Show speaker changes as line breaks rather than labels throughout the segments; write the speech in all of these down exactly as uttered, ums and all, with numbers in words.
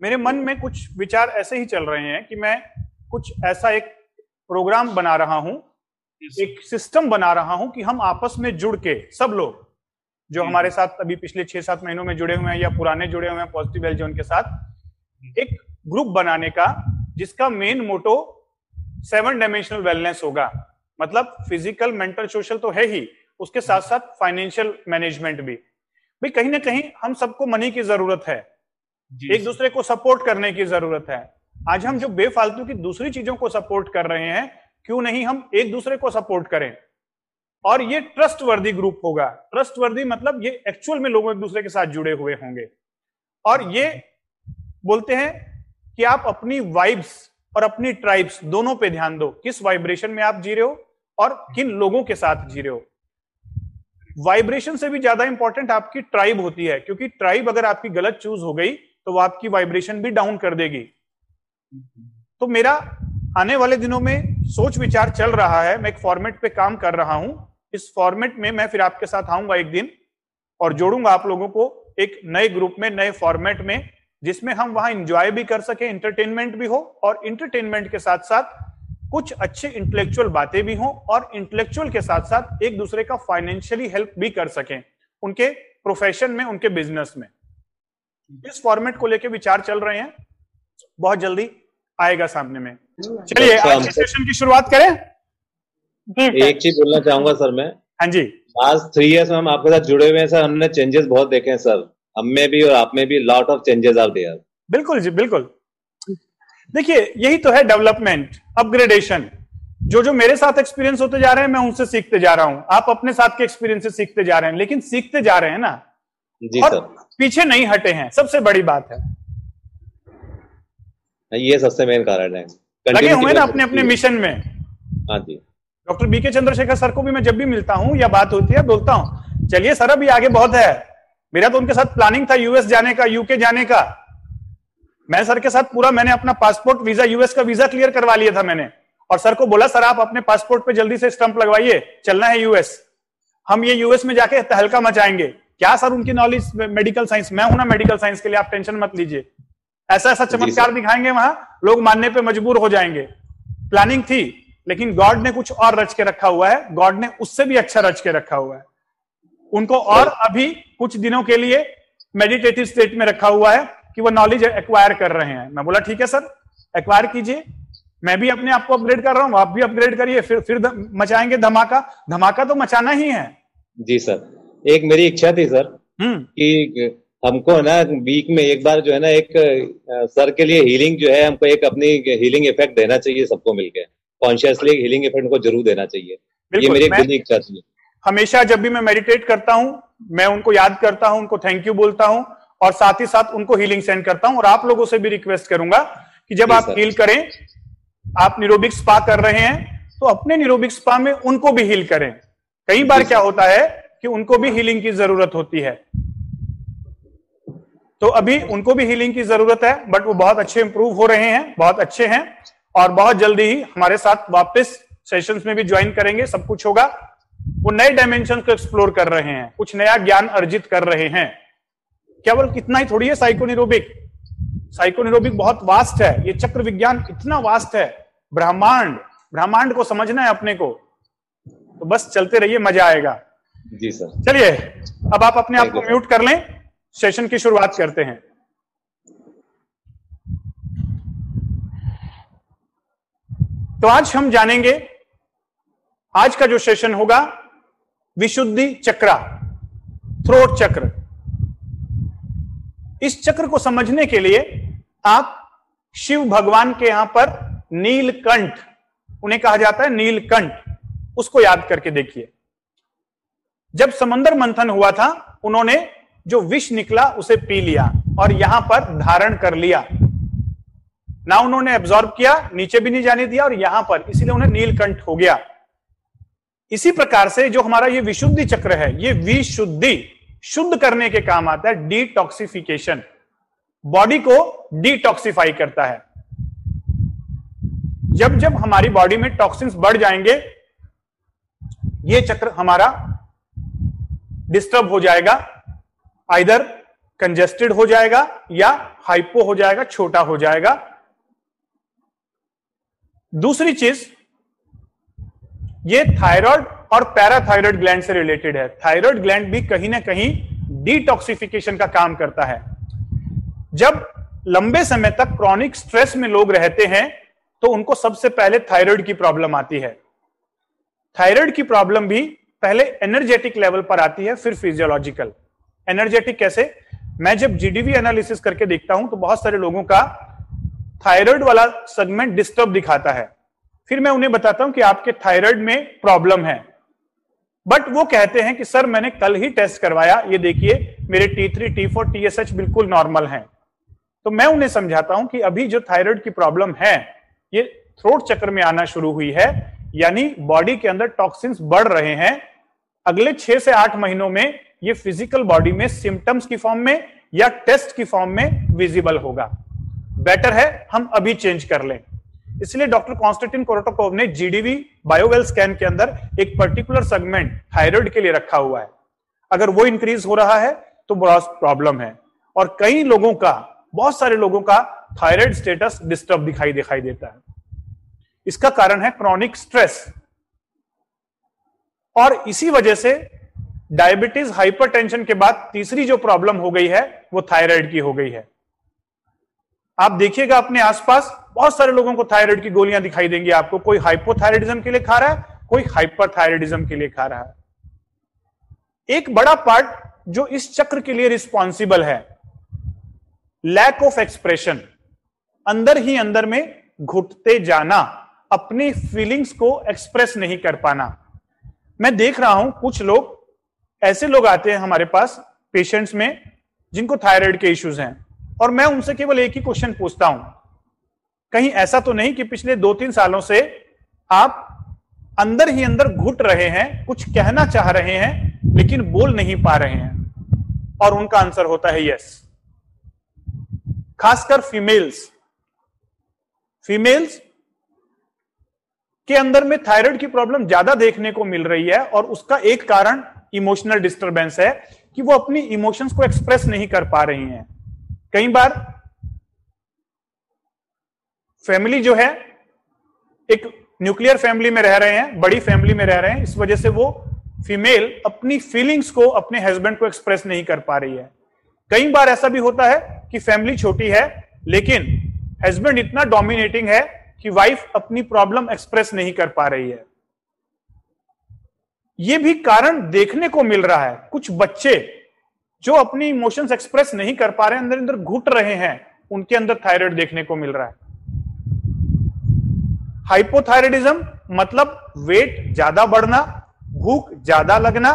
मेरे मन में कुछ विचार ऐसे ही चल रहे हैं कि मैं कुछ ऐसा एक प्रोग्राम बना रहा हूं, एक सिस्टम बना रहा हूं कि हम आपस में जुड़ के सब लोग जो हमारे साथ अभी पिछले छह सात महीनों में जुड़े हुए हैं या पुराने जुड़े हुए हैं पॉजिटिव हेल्थ जोन के साथ, एक ग्रुप बनाने का जिसका main motto seven dimensional wellness होगा। मतलब फिजिकल, मेंटल, सोशल तो है ही, उसके साथ साथ फाइनेंशियल मैनेजमेंट भी। भाई कहीं ना कहीं हम सबको मनी की जरूरत है, एक दूसरे को सपोर्ट करने की जरूरत है। आज हम जो बेफालतू की दूसरी चीजों को सपोर्ट कर रहे हैं, क्यों नहीं हम एक दूसरे को सपोर्ट करें। और ये ट्रस्ट वर्दी ग्रुप होगा। ट्रस्ट वर्दी मतलब ये एक्चुअल में लोग एक दूसरे के साथ जुड़े हुए होंगे। और ये बोलते हैं कि आप अपनी वाइब्स और अपनी ट्राइब्स दोनों पे ध्यान दो, किस वाइब्रेशन में आप जी रहे हो और किन लोगों के साथ जी रहे हो। वाइब्रेशन से भी ज्यादा इंपॉर्टेंट आपकी ट्राइब होती है, क्योंकि ट्राइब अगर आपकी गलत चूज हो गई तो वो आपकी वाइब्रेशन भी डाउन कर देगी। तो मेरा आने वाले दिनों में सोच विचार चल रहा है, मैं एक फॉर्मेट पे काम कर रहा हूं। इस फॉर्मेट में मैं फिर आपके साथ आऊंगा एक दिन और जोड़ूंगा आप लोगों को एक नए ग्रुप में, नए फॉर्मेट में, जिसमें हम वहां एंजॉय भी कर सके, इंटरटेनमेंट भी हो, और इंटरटेनमेंट के साथ साथ कुछ अच्छे इंटेलेक्चुअल बातें भी हों, और इंटेलेक्चुअल के साथ साथ एक दूसरे का फाइनेंशियली हेल्प भी कर सकें उनके प्रोफेशन में, उनके बिजनेस में। इस फॉर्मेट को लेकर विचार चल रहे हैं, बहुत जल्दी आएगा सामने में। चलिए आज के सेशन की शुरुआत करें।
एक चीज बोलना चाहूंगा सर मैं।
हाँ जी।
लास्ट थ्री इयर्स में हम आपके साथ जुड़े हुए हैं सर, हमने चेंजेस बहुत देखे हैं सर, हम में भी और आप में भी। Lot of changes are there.
बिल्कुल जी, बिल्कुल। देखिए यही तो है डेवलपमेंट, अपग्रेडेशन। जो जो मेरे साथ एक्सपीरियंस होते जा रहे हैं मैं उनसे सीखते जा रहा हूं, आप अपने साथ के एक्सपीरियंस से सीखते जा रहे हैं, लेकिन सीखते जा रहे हैं ना
जी
और
सर,
पीछे नहीं हटे हैं, सबसे बड़ी बात है।
ये सबसे मेन कारण है,
लगे हुए ना अपने अपने मिशन में।
हाँ जी।
डॉक्टर बीके चंद्रशेखर सर को भी मैं जब भी मिलता हूं या बात होती है बोलता हूं, चलिए सर अभी आगे बहुत है। मेरा तो उनके साथ प्लानिंग था यूएस जाने का, यूके जाने का। मैं सर के साथ पूरा मैंने अपना पासपोर्ट वीजा, यूएस का वीजा क्लियर करवा लिया था मैंने, और सर को बोला सर आप अपने पासपोर्ट पे जल्दी से स्टंप लगवाइए, चलना है यूएस। हम ये यूएस में जाके तहलका मचाएंगे। क्या सर उनकी नॉलेज मेडिकल साइंस, मैं हूं ना मेडिकल साइंस के लिए, आप टेंशन मत लीजिए। ऐसा ऐसा चमत्कार दिखाएंगे वहां, लोग मानने पे मजबूर हो जाएंगे। प्लानिंग थी, लेकिन गॉड ने कुछ और रच के रखा हुआ है, गॉड ने उससे भी अच्छा रच के रखा हुआ है उनको। और अभी कुछ दिनों के लिए मेडिटेटिव स्टेट में रखा हुआ है कि वो नॉलेज एक्वायर कर रहे हैं। मैं बोला ठीक है सर, एक्वायर कीजिए, मैं भी अपने आप को अपग्रेड कर रहा हूं, आप भी अपग्रेड करिए, फिर फिर मचाएंगे धमाका। धमाका तो मचाना ही है। जी
सर, एक मेरी इच्छा थी सर कि हमको ना वीक में एक बार जो है ना एक सर के लिए हीलिंग जो है, हमको एक अपनी हीलिंग इफेक्ट देना चाहिए सबको मिलकर, कॉन्शियसली हीलिंग इफेक्ट को जरूर देना चाहिए। ये मेरी एक बड़ी इच्छा थी।
हमेशा जब भी मैं मेडिटेट करता हूं मैं उनको याद करता हूं, उनको थैंक यू बोलता हूं, और साथ ही साथ उनको हीलिंग सेंड करता हूं। और आप लोगों से भी रिक्वेस्ट करूंगा कि जब आप हील करें, आप निरोबिक स्पा कर रहे हैं तो अपने निरोबिक स्पा में उनको भी हील करें। कई बार क्या होता है कि उनको भी हीलिंग की जरूरत होती है, तो अभी उनको भी हीलिंग की जरूरत है, बट वो बहुत अच्छे इंप्रूव हो रहे हैं, बहुत अच्छे हैं, और बहुत जल्दी ही हमारे साथ वापस सेशंस में भी ज्वाइन करेंगे। सब कुछ होगा। वो नए डायमेंशन को एक्सप्लोर कर रहे हैं, कुछ नया ज्ञान अर्जित कर रहे हैं। केवल कितना ही थोड़ी है साइकोनिरोबिक, साइकोनिरोबिक बहुत वास्ट है। ये चक्र विज्ञान इतना वास्ट है, ब्रह्मांड, ब्रह्मांड को समझना है अपने को, तो बस चलते रहिए, मजा आएगा।
जी सर।
चलिए अब आप अपने आप को म्यूट कर लें, सेशन की शुरुआत करते हैं। तो आज हम जानेंगे, आज का जो सेशन होगा विशुद्धि चक्रा, थ्रोट चक्र। इस चक्र को समझने के लिए आप शिव भगवान के यहां पर नीलकंठ, उन्हें कहा जाता है नीलकंठ, उसको याद करके देखिए। जब समंदर मंथन हुआ था, उन्होंने जो विष निकला उसे पी लिया और यहां पर धारण कर लिया ना, उन्होंने एब्जॉर्ब किया, नीचे भी नहीं जाने दिया, और यहां पर, इसीलिए उन्हें नीलकंठ हो गया। इसी प्रकार से जो हमारा ये विशुद्धि चक्र है, ये विशुद्धि, शुद्ध करने के काम आता है, डिटॉक्सिफिकेशन, बॉडी को डिटॉक्सिफाई करता है। जब जब हमारी बॉडी में टॉक्सिन्स बढ़ जाएंगे, ये चक्र हमारा डिस्टर्ब हो जाएगा, आइदर कंजेस्टेड हो जाएगा या हाइपो हो जाएगा, छोटा हो जाएगा। दूसरी चीज, ये थायराइड और पैराथायराइड ग्लैंड से रिलेटेड है। थायराइड ग्लैंड भी कहीं ना कहीं डिटॉक्सिफिकेशन का काम करता है। जब लंबे समय तक क्रॉनिक स्ट्रेस में लोग रहते हैं तो उनको सबसे पहले थायराइड की प्रॉब्लम आती है। थायराइड की प्रॉब्लम भी पहले एनर्जेटिक लेवल पर आती है, फिर फिजियोलॉजिकल। एनर्जेटिक कैसे? मैं जब जीडीवी एनालिसिस करके देखता हूं तो बहुत सारे लोगों का थायराइड वाला सेगमेंट डिस्टर्ब दिखाता है। फिर मैं उन्हें बताता हूं कि आपके थायराइड में प्रॉब्लम है, बट वो कहते हैं कि सर मैंने कल ही टेस्ट करवाया, ये देखिए मेरे T three, T four, TSH बिल्कुल नॉर्मल हैं। तो मैं उन्हें समझाता हूं कि अभी जो थायराइड की प्रॉब्लम है ये थ्रोट चक्र में आना शुरू हुई है, यानी बॉडी के अंदर टॉक्सिन्स बढ़ रहे हैं। अगले छह से आठ महीनों में ये फिजिकल बॉडी में सिम्टम्स की फॉर्म में या टेस्ट की फॉर्म में विजिबल होगा। बेटर है हम अभी चेंज कर लें। इसलिए डॉक्टर कॉन्स्टेंटिन कोरोटोकोव ने जीडीवी बायोवेल स्कैन के अंदर एक पर्टिकुलर सेगमेंट थायराइड के लिए रखा हुआ है। अगर वो इंक्रीज हो रहा है तो बड़ा प्रॉब्लम है। और कई लोगों का, बहुत सारे लोगों का थायराइड स्टेटस डिस्टर्ब दिखाई दिखाई देता है। इसका कारण है क्रॉनिक स्ट्रेस, और इसी वजह से डायबिटीज, हाइपरटेंशन के बाद तीसरी जो प्रॉब्लम हो गई है वो थायराइड की हो गई है। आप देखिएगा अपने आसपास बहुत सारे लोगों को थायराइड की गोलियां दिखाई देंगी आपको। कोई हाइपोथायराइडिज्म के लिए खा रहा है, कोई हाइपरथायराइडिज्म के लिए खा रहा है। एक बड़ा पार्ट जो इस चक्र के लिए रिस्पॉन्सिबल है, लैक ऑफ एक्सप्रेशन, अंदर ही अंदर में घुटते जाना, अपनी फीलिंग्स को एक्सप्रेस नहीं कर पाना। मैं देख रहा हूं कुछ लोग, ऐसे लोग आते हैं हमारे पास पेशेंट्स में जिनको थायराइड के इश्यूज हैं, और मैं उनसे केवल एक ही क्वेश्चन पूछता हूं, कहीं ऐसा तो नहीं कि पिछले दो तीन सालों से आप अंदर ही अंदर घुट रहे हैं, कुछ कहना चाह रहे हैं लेकिन बोल नहीं पा रहे हैं? और उनका आंसर होता है यस। खासकर फीमेल्स फीमेल्स के अंदर में थायराइड की प्रॉब्लम ज्यादा देखने को मिल रही है, और उसका एक कारण इमोशनल डिस्टरबेंस है कि वो अपनी इमोशंस को एक्सप्रेस नहीं कर पा रही हैं। कई बार फैमिली जो है एक न्यूक्लियर फैमिली में रह रहे हैं, बड़ी फैमिली में रह रहे हैं, इस वजह से वो फीमेल अपनी फीलिंग्स को अपने हस्बैंड को एक्सप्रेस नहीं कर पा रही है। कई बार ऐसा भी होता है कि फैमिली छोटी है लेकिन हस्बैंड इतना डोमिनेटिंग है कि वाइफ अपनी प्रॉब्लम एक्सप्रेस नहीं कर पा रही है। यह भी कारण देखने को मिल रहा है। कुछ बच्चे जो अपनी इमोशंस एक्सप्रेस नहीं कर पा रहे, अंदर अंदर घुट रहे हैं, उनके अंदर थायराइड देखने को मिल रहा है। हाइपोथायराइडिज्म मतलब वेट ज्यादा बढ़ना, भूख ज्यादा लगना,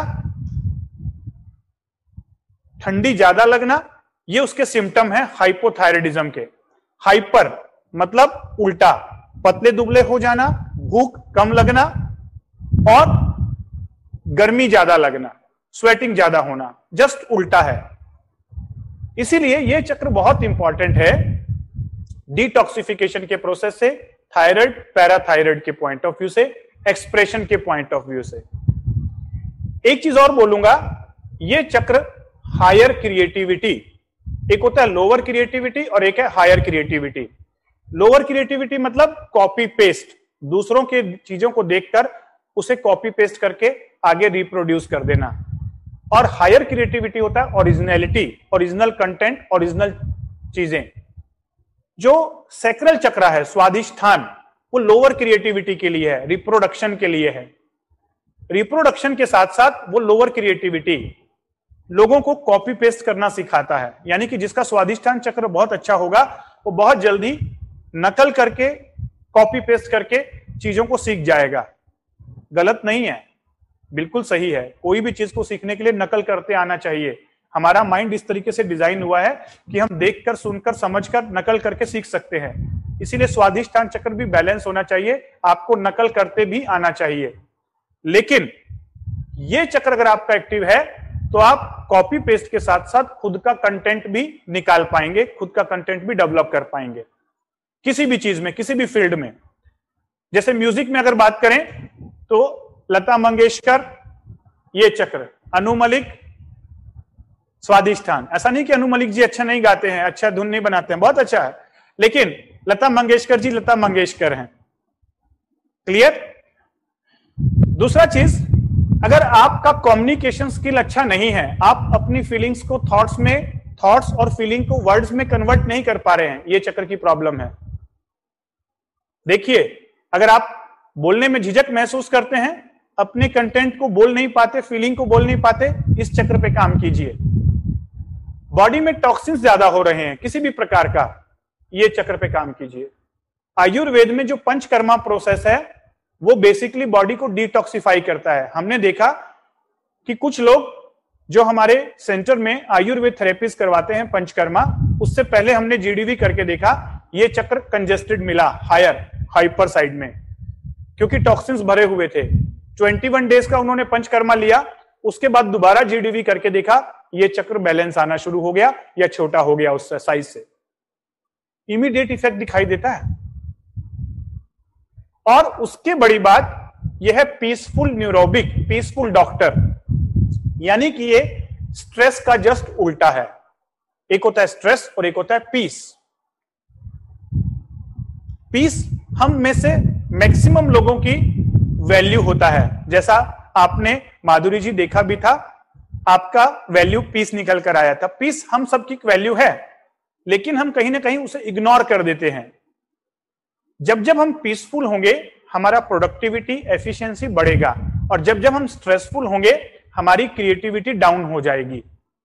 ठंडी ज्यादा लगना, ये उसके सिम्टम है हाइपोथायराइडिज्म के। हाइपर मतलब उल्टा, पतले दुबले हो जाना, भूख कम लगना और गर्मी ज्यादा लगना, स्वेटिंग ज्यादा होना, जस्ट उल्टा है। इसीलिए यह चक्र बहुत इंपॉर्टेंट है डिटॉक्सिफिकेशन के प्रोसेस से, थायराइड पैराथायराइड के पॉइंट ऑफ व्यू से, एक्सप्रेशन के पॉइंट ऑफ व्यू से। एक चीज और बोलूंगा, यह चक्र हायर क्रिएटिविटी, एक होता है लोअर क्रिएटिविटी और एक है हायर क्रिएटिविटी। लोअर क्रिएटिविटी मतलब कॉपी पेस्ट, दूसरों के चीजों को देखकर उसे कॉपी पेस्ट करके आगे रिप्रोड्यूस कर देना। और हायर क्रिएटिविटी होता है ओरिजिनलिटी, ओरिजिनल कंटेंट, ओरिजिनल चीजें। जो सैक्रल चक्र है, स्वादिष्ठान, वो लोअर क्रिएटिविटी के लिए है, रिप्रोडक्शन के लिए है। रिप्रोडक्शन के साथ साथ वो लोअर क्रिएटिविटी लोगों को कॉपी पेस्ट करना सिखाता है। यानी कि जिसका स्वादिष्ठान चक्र बहुत अच्छा होगा वो बहुत जल्दी नकल करके, कॉपी पेस्ट करके चीजों को सीख जाएगा। गलत नहीं है, बिल्कुल सही है। कोई भी चीज को सीखने के लिए नकल करते आना चाहिए। हमारा माइंड इस तरीके से डिजाइन हुआ है कि हम देखकर, सुनकर, समझकर, नकल करके सीख सकते हैं। इसीलिए स्वादिष्ठान चक्र भी बैलेंस होना चाहिए, आपको नकल करते भी आना चाहिए। लेकिन यह चक्र अगर आपका एक्टिव है तो आप कॉपी पेस्ट के साथ साथ खुद का कंटेंट भी निकाल पाएंगे, खुद का कंटेंट भी डेवलप कर पाएंगे किसी भी चीज में, किसी भी फील्ड में। जैसे म्यूजिक में अगर बात करें तो लता मंगेशकर, ये चक्र, अनु मलिक, स्वादिष्ठान। ऐसा नहीं कि अनु मलिक जी अच्छा नहीं गाते हैं, अच्छा धुन नहीं बनाते हैं, बहुत अच्छा है, लेकिन लता मंगेशकर जी लता मंगेशकर हैं। क्लियर? दूसरा चीज, अगर आपका कम्युनिकेशन स्किल अच्छा नहीं है, आप अपनी फीलिंग्स को थॉट्स में, थॉट्स और फीलिंग को वर्ड्स में कन्वर्ट नहीं कर पा रहे हैं, ये चक्र की प्रॉब्लम है। देखिए, अगर आप बोलने में झिझक महसूस करते हैं, अपने कंटेंट को बोल नहीं पाते, फीलिंग को बोल नहीं पाते, इस चक्र पे काम कीजिए। बॉडी में टॉक्सिन्स ज्यादा हो रहे हैं किसी भी प्रकार का, ये चक्र पे काम कीजिए। आयुर्वेद में जो पंचकर्मा प्रोसेस है वो बेसिकली बॉडी को डिटॉक्सिफाई करता है। हमने देखा कि कुछ लोग जो हमारे सेंटर में आयुर्वेद थेरेपीज करवाते हैं पंचकर्मा, उससे पहले हमने जीडीवी करके देखा, ये चक्र कंजेस्टेड मिला, हायर हाइपर साइड में, क्योंकि टॉक्सिन्स भरे हुए थे। इक्कीस डेज का उन्होंने पंचकर्मा लिया, उसके बाद दोबारा जीडीवी करके देखा, ये चक्र बैलेंस आना शुरू हो गया या छोटा हो गया उस साइज से। इमीडिएट इफेक्ट दिखाई देता है। और उसके बड़ी बात यह है पीसफुल न्यूरोबिक, पीसफुल डॉक्टर, यानी कि ये स्ट्रेस का जस्ट उल्टा है। एक होता है स्ट्रेस और एक होता है पीस। पीस हम में से मैक्सिमम लोगों की वैल्यू होता है, जैसा आपने माधुरी जी देखा भी था, आपका वैल्यू पीस निकल कर आया था। पीस हम सबकी वैल्यू है, लेकिन हम कहीं ना कहीं उसे इग्नोर कर देते हैं। जब जब हम पीसफुल होंगे हमारा प्रोडक्टिविटी, एफिशिएंसी बढ़ेगा, और जब जब हम स्ट्रेसफुल होंगे हमारी क्रिएटिविटी डाउन हो जाएगी।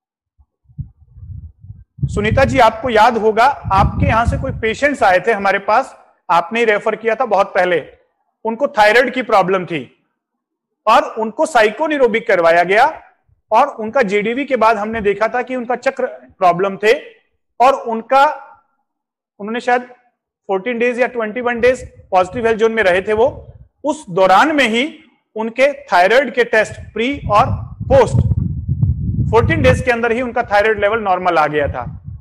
सुनीता जी, आपको याद होगा आपके यहां से कोई पेशेंट्स आए थे हमारे पास, आपने रेफर किया था बहुत पहले, उनको थायराइड की प्रॉब्लम थी और उनको साइकोन्यूरोबिक करवाया गया, और उनका जेडीवी के बाद हमने देखा था कि उनका चक्र प्रॉब्लम थे, और उनका उन्होंने शायद चौदह डेज या इक्कीस डेज पॉजिटिव हेल्थ जोन में रहे थे वो। उस दौरान में ही उनके थायराइड के टेस्ट प्री और पोस्ट चौदह डेज के अंदर ही उनका थायराइड लेवल नॉर्मल आ गया था।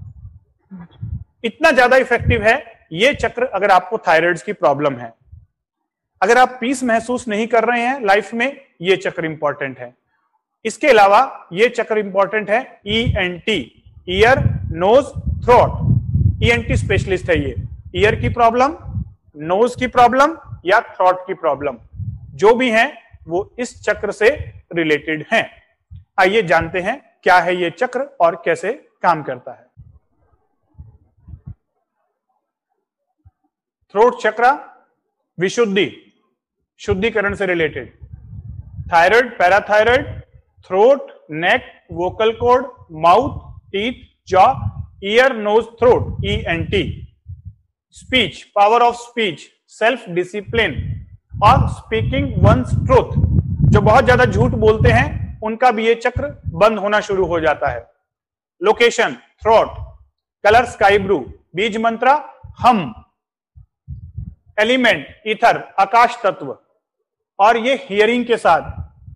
इतना ज्यादा इफेक्टिव है ये चक्र अगर आपको थायराइड की प्रॉब्लम है। अगर आप पीस महसूस नहीं कर रहे हैं लाइफ में, ये चक्र इंपॉर्टेंट है। इसके अलावा ये चक्र इंपॉर्टेंट है E N T, ear nose throat. E N T specialist है ये। ईयर की प्रॉब्लम, नोज की प्रॉब्लम या थ्रोट की प्रॉब्लम, जो भी है वो इस चक्र से रिलेटेड हैं। आइए जानते हैं क्या है ये चक्र और कैसे काम करता है। थ्रोट चक्र विशुद्धि, शुद्धिकरण से related. Thyroid, parathyroid, throat, neck, vocal cord, mouth, teeth, jaw, ear, nose, throat, E N T. Speech, power of speech, self discipline और स्पीकिंग वंस ट्रूथ। जो बहुत ज्यादा झूठ बोलते हैं उनका भी ये चक्र बंद होना शुरू हो जाता है। Location, throat. Colour, sky blue. बीज मंत्रा, हम। एलिमेंट, ईथर, आकाश तत्व। और ये हियरिंग के साथ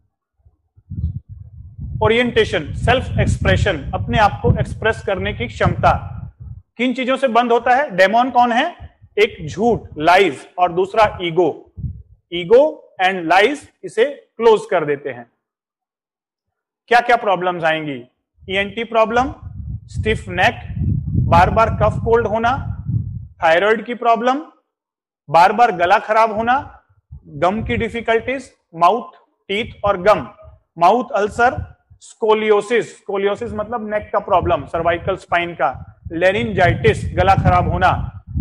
ओरिएंटेशन, सेल्फ एक्सप्रेशन, अपने आप को एक्सप्रेस करने की क्षमता। किन चीजों से बंद होता है? डेमोन कौन है? एक झूठ, लाइज, और दूसरा ईगो। ईगो एंड लाइज इसे क्लोज कर देते हैं। क्या क्या प्रॉब्लम्स आएंगी? ईएनटी प्रॉब्लम, स्टिफ नेक, बार बार कफ कोल्ड होना, थायराइड की प्रॉब्लम, बार बार गला खराब होना, गम की डिफिकल्टीज, माउथ, टीथ और gum, mouth ulcer, scoliosis, scoliosis मतलब नेक का प्रॉब्लम, सर्वाइकल स्पाइन का, लेरिंजाइटिस, गला खराब होना,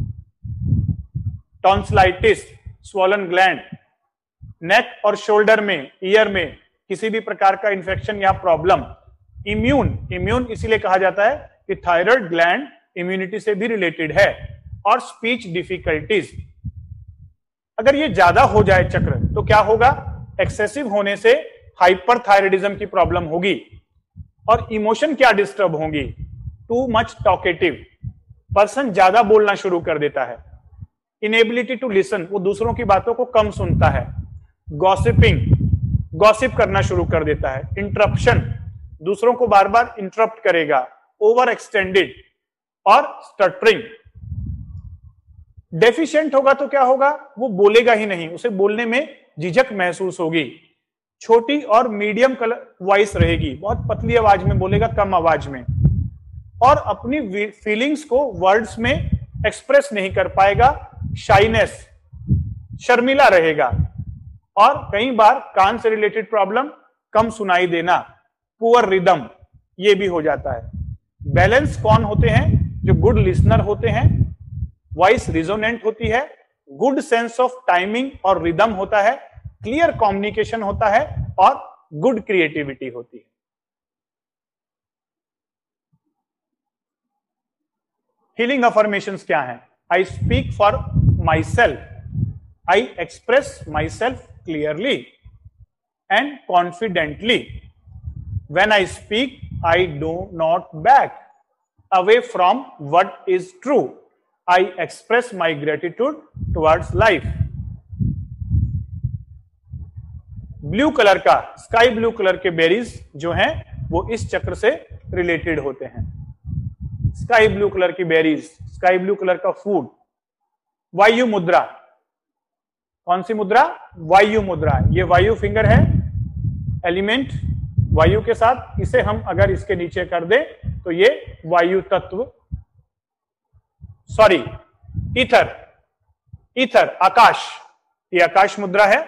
टॉन्सिलाइटिस, स्वॉलन ग्लैंड, नेक और शोल्डर में, ईयर में किसी भी प्रकार का इंफेक्शन या प्रॉब्लम। इम्यून, इम्यून इसीलिए कहा जाता है कि थायराइड ग्लैंड इम्यूनिटी से भी रिलेटेड है। और स्पीच डिफिकल्टीज। अगर ये ज्यादा हो जाए चक्र तो क्या होगा? एक्सेसिव होने से हाइपरथायराइडिज्म की प्रॉब्लम होगी। और इमोशन क्या डिस्टर्ब होंगी? टू मच टॉकेटिव, पर्सन ज्यादा बोलना शुरू कर देता है। इनेबिलिटी टू लिसन, वो दूसरों की बातों को कम सुनता है। गॉसिपिंग, गॉसिप करना शुरू कर देता है। इंटरप्शन, दूसरों को बार बार इंटरप्ट करेगा। ओवर एक्सटेंडेड और स्टटरिंग। डेफिशिएंट होगा तो क्या होगा? वो बोलेगा ही नहीं, उसे बोलने में झिझक महसूस होगी। छोटी और मीडियम कलर वॉइस रहेगी, बहुत पतली आवाज में बोलेगा, कम आवाज में, और अपनी फीलिंग्स को वर्ड्स में एक्सप्रेस नहीं कर पाएगा, शाइनेस, शर्मिला रहेगा, और कई बार कान से रिलेटेड प्रॉब्लम, कम सुनाई देना, पुअर रिदम, ये भी हो जाता है। बैलेंस कौन होते हैं? जो गुड लिसनर होते हैं, वॉइस रिजोनेंट होती है, गुड सेंस ऑफ टाइमिंग और रिदम होता है, क्लियर कम्युनिकेशन होता है, और गुड क्रिएटिविटी होती है। हीलिंग अफर्मेशंस क्या हैं? I speak for myself, I express myself clearly and confidently, when I speak I do not back away from what is true, I express my gratitude towards life. Blue colour का, sky blue colour के berries जो हैं वो इस चक्र से related होते हैं। स्काई ब्लू कलर की बेरीज, स्काई ब्लू कलर का फूड। वायु मुद्रा, कौन सी मुद्रा? वायु मुद्रा। ये वायु फिंगर है, एलिमेंट वायु के साथ, इसे हम अगर इसके नीचे कर दें तो ये वायु तत्व, सॉरी ईथर, ईथर आकाश, ये आकाश मुद्रा है।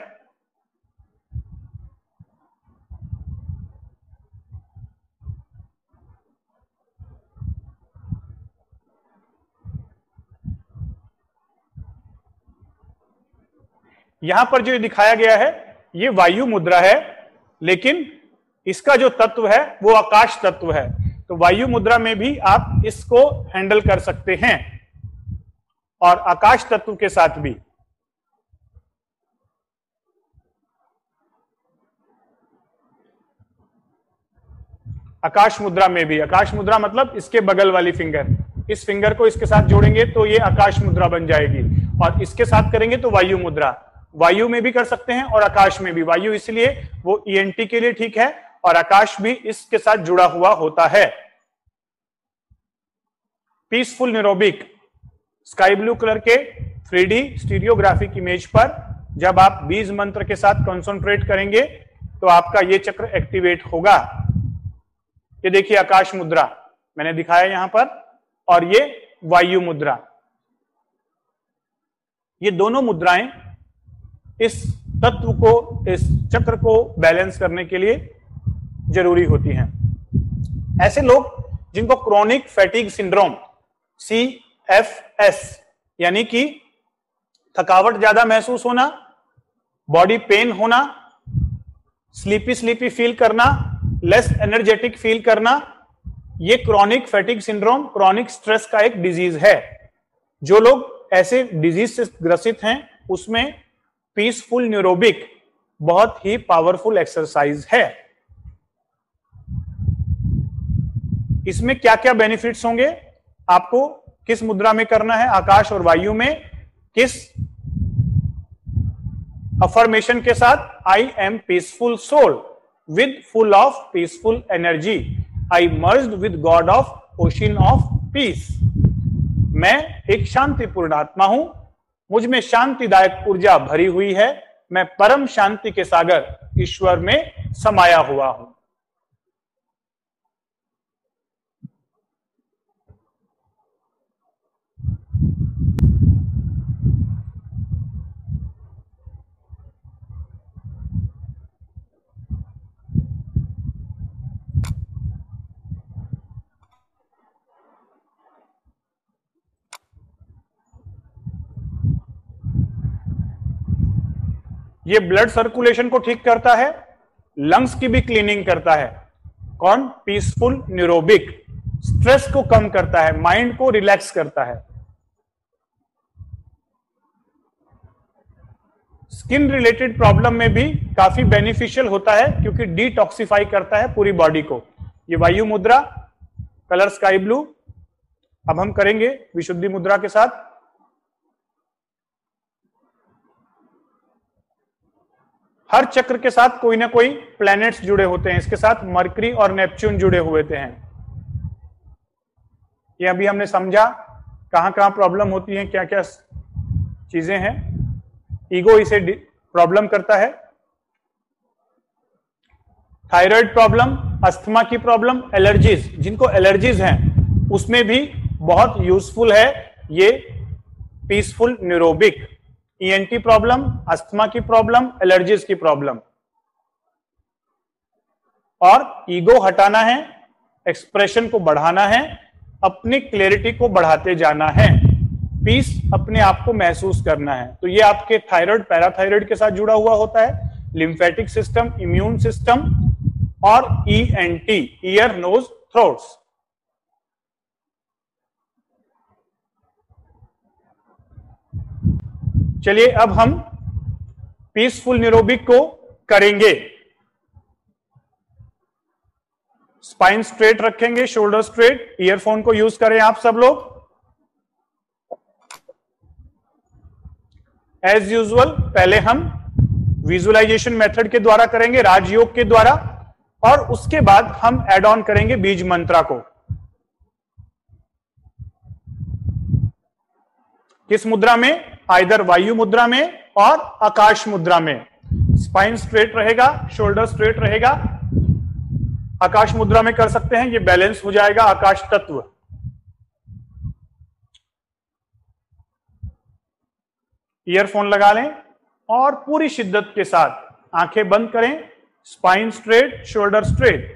यहां पर जो दिखाया गया है ये वायु मुद्रा है, लेकिन इसका जो तत्व है वो आकाश तत्व है। तो वायु मुद्रा में भी आप इसको हैंडल कर सकते हैं, और आकाश तत्व के साथ भी। आकाश मुद्रा में भी, आकाश मुद्रा मतलब इसके बगल वाली फिंगर, इस फिंगर को इसके साथ जोड़ेंगे तो ये आकाश मुद्रा बन जाएगी, और इसके साथ करेंगे तो वायु मुद्रा। वायु में भी कर सकते हैं और आकाश में भी। वायु इसलिए वो ईएनटी के लिए ठीक है, और आकाश भी इसके साथ जुड़ा हुआ होता है। Peaceful neurobic, sky blue colour के थ्री डी स्टीरियोग्राफिक इमेज पर जब आप बीज मंत्र के साथ कंसंट्रेट करेंगे तो आपका ये चक्र एक्टिवेट होगा। ये देखिए आकाश मुद्रा मैंने दिखाया यहां पर, और ये वायु मुद्रा। ये दोनों मुद्राएं इस तत्व को, इस चक्र को बैलेंस करने के लिए जरूरी होती हैं। ऐसे लोग जिनको chronic fatigue syndrome, C F S, यानी कि थकावट ज्यादा महसूस होना, बॉडी पेन होना, स्लीपी स्लीपी फील करना, लेस एनर्जेटिक फील करना, ये chronic fatigue syndrome, chronic stress का एक डिजीज है। जो लोग ऐसे डिजीज से ग्रसित हैं उसमें पीसफुल न्यूरोबिक बहुत ही पावरफुल एक्सरसाइज है। इसमें क्या क्या बेनिफिट्स होंगे? आपको किस मुद्रा में करना है? आकाश और वायु में। किस अफर्मेशन के साथ? I am peaceful soul with full of peaceful energy, I merged with God of ocean of peace. मैं एक शांतिपूर्ण आत्मा हूं, मुझ में शांतिदायक ऊर्जा भरी हुई है, मैं परम शांति के सागर ईश्वर में समाया हुआ हूं। ये ब्लड सर्कुलेशन को ठीक करता है, लंग्स की भी क्लीनिंग करता है। कौन? Peaceful neurobic. स्ट्रेस को कम करता है, माइंड को रिलैक्स करता है। स्किन रिलेटेड प्रॉब्लम में भी काफी बेनिफिशियल होता है, क्योंकि डिटॉक्सिफाई करता है पूरी बॉडी को। ये वायु मुद्रा, कलर स्काई ब्लू। अब हम करेंगे विशुद्धि मुद्रा के साथ। हर चक्र के साथ कोई ना कोई प्लैनेट्स जुड़े होते हैं, इसके साथ मरकरी और नेपच्यून जुड़े हुए थे हैं। ये अभी हमने समझा कहां कहां प्रॉब्लम होती है, क्या क्या चीजें हैं। ईगो इसे प्रॉब्लम करता है। थायराइड प्रॉब्लम, अस्थमा की प्रॉब्लम, एलर्जीज, जिनको एलर्जीज हैं उसमें भी बहुत यूजफुल है ये peaceful neurobic. ENT problem, asthma की प्रॉब्लम, एलर्जीज की प्रॉब्लम। और ईगो हटाना है, एक्सप्रेशन को बढ़ाना है, अपनी क्लैरिटी को बढ़ाते जाना है, पीस अपने आप को महसूस करना है। तो ये आपके थायराइड, पैराथायराइड के साथ जुड़ा हुआ होता है, लिम्फेटिक सिस्टम, इम्यून सिस्टम और ईएनटी, ईयर नोज थ्रोट्स। चलिए अब हम पीसफुल न्यूरोबिक को करेंगे। स्पाइन स्ट्रेट रखेंगे, शोल्डर स्ट्रेट, ईयरफोन को यूज करें आप सब लोग। एज यूजुअल पहले हम विजुअलाइजेशन मेथड के द्वारा करेंगे, राजयोग के द्वारा, और उसके बाद हम एड ऑन करेंगे बीज मंत्रा को। किस मुद्रा में? आइदर वायु मुद्रा में और आकाश मुद्रा में। स्पाइन स्ट्रेट रहेगा, शोल्डर स्ट्रेट रहेगा। आकाश मुद्रा में कर सकते हैं, ये बैलेंस हो जाएगा आकाश तत्व। ईयरफोन लगा लें और पूरी शिद्दत के साथ आंखें बंद करें। Spine straight, shoulder straight.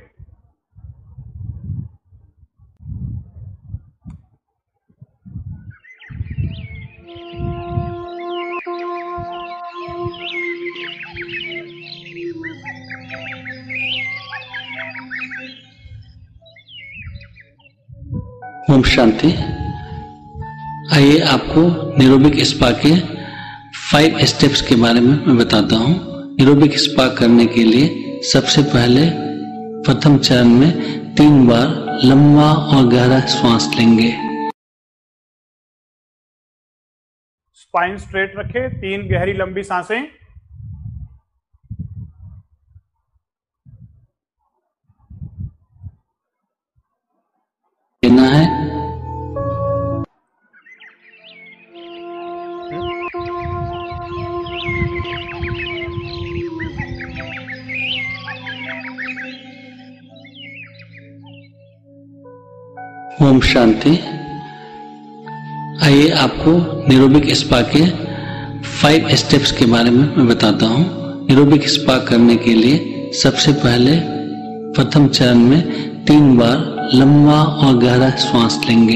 ओम शांति। आइए आपको न्यूरोबिक स्पा के फाइव स्टेप्स के बारे में मैं बताता हूँ। न्यूरोबिक स्पा करने के लिए सबसे पहले प्रथम चरण में तीन बार लंबा और गहरा श्वास लेंगे।
स्पाइन स्ट्रेट रखें, तीन गहरी लंबी सांसें।
लेना है। ओम शांति। आइए आपको न्यूरोबिक स्पा के फाइव स्टेप्स के बारे में मैं बताता हूँ। न्यूरोबिक स्पा करने के लिए सबसे पहले प्रथम चरण में तीन बार लंबा और गहरा श्वास लेंगे।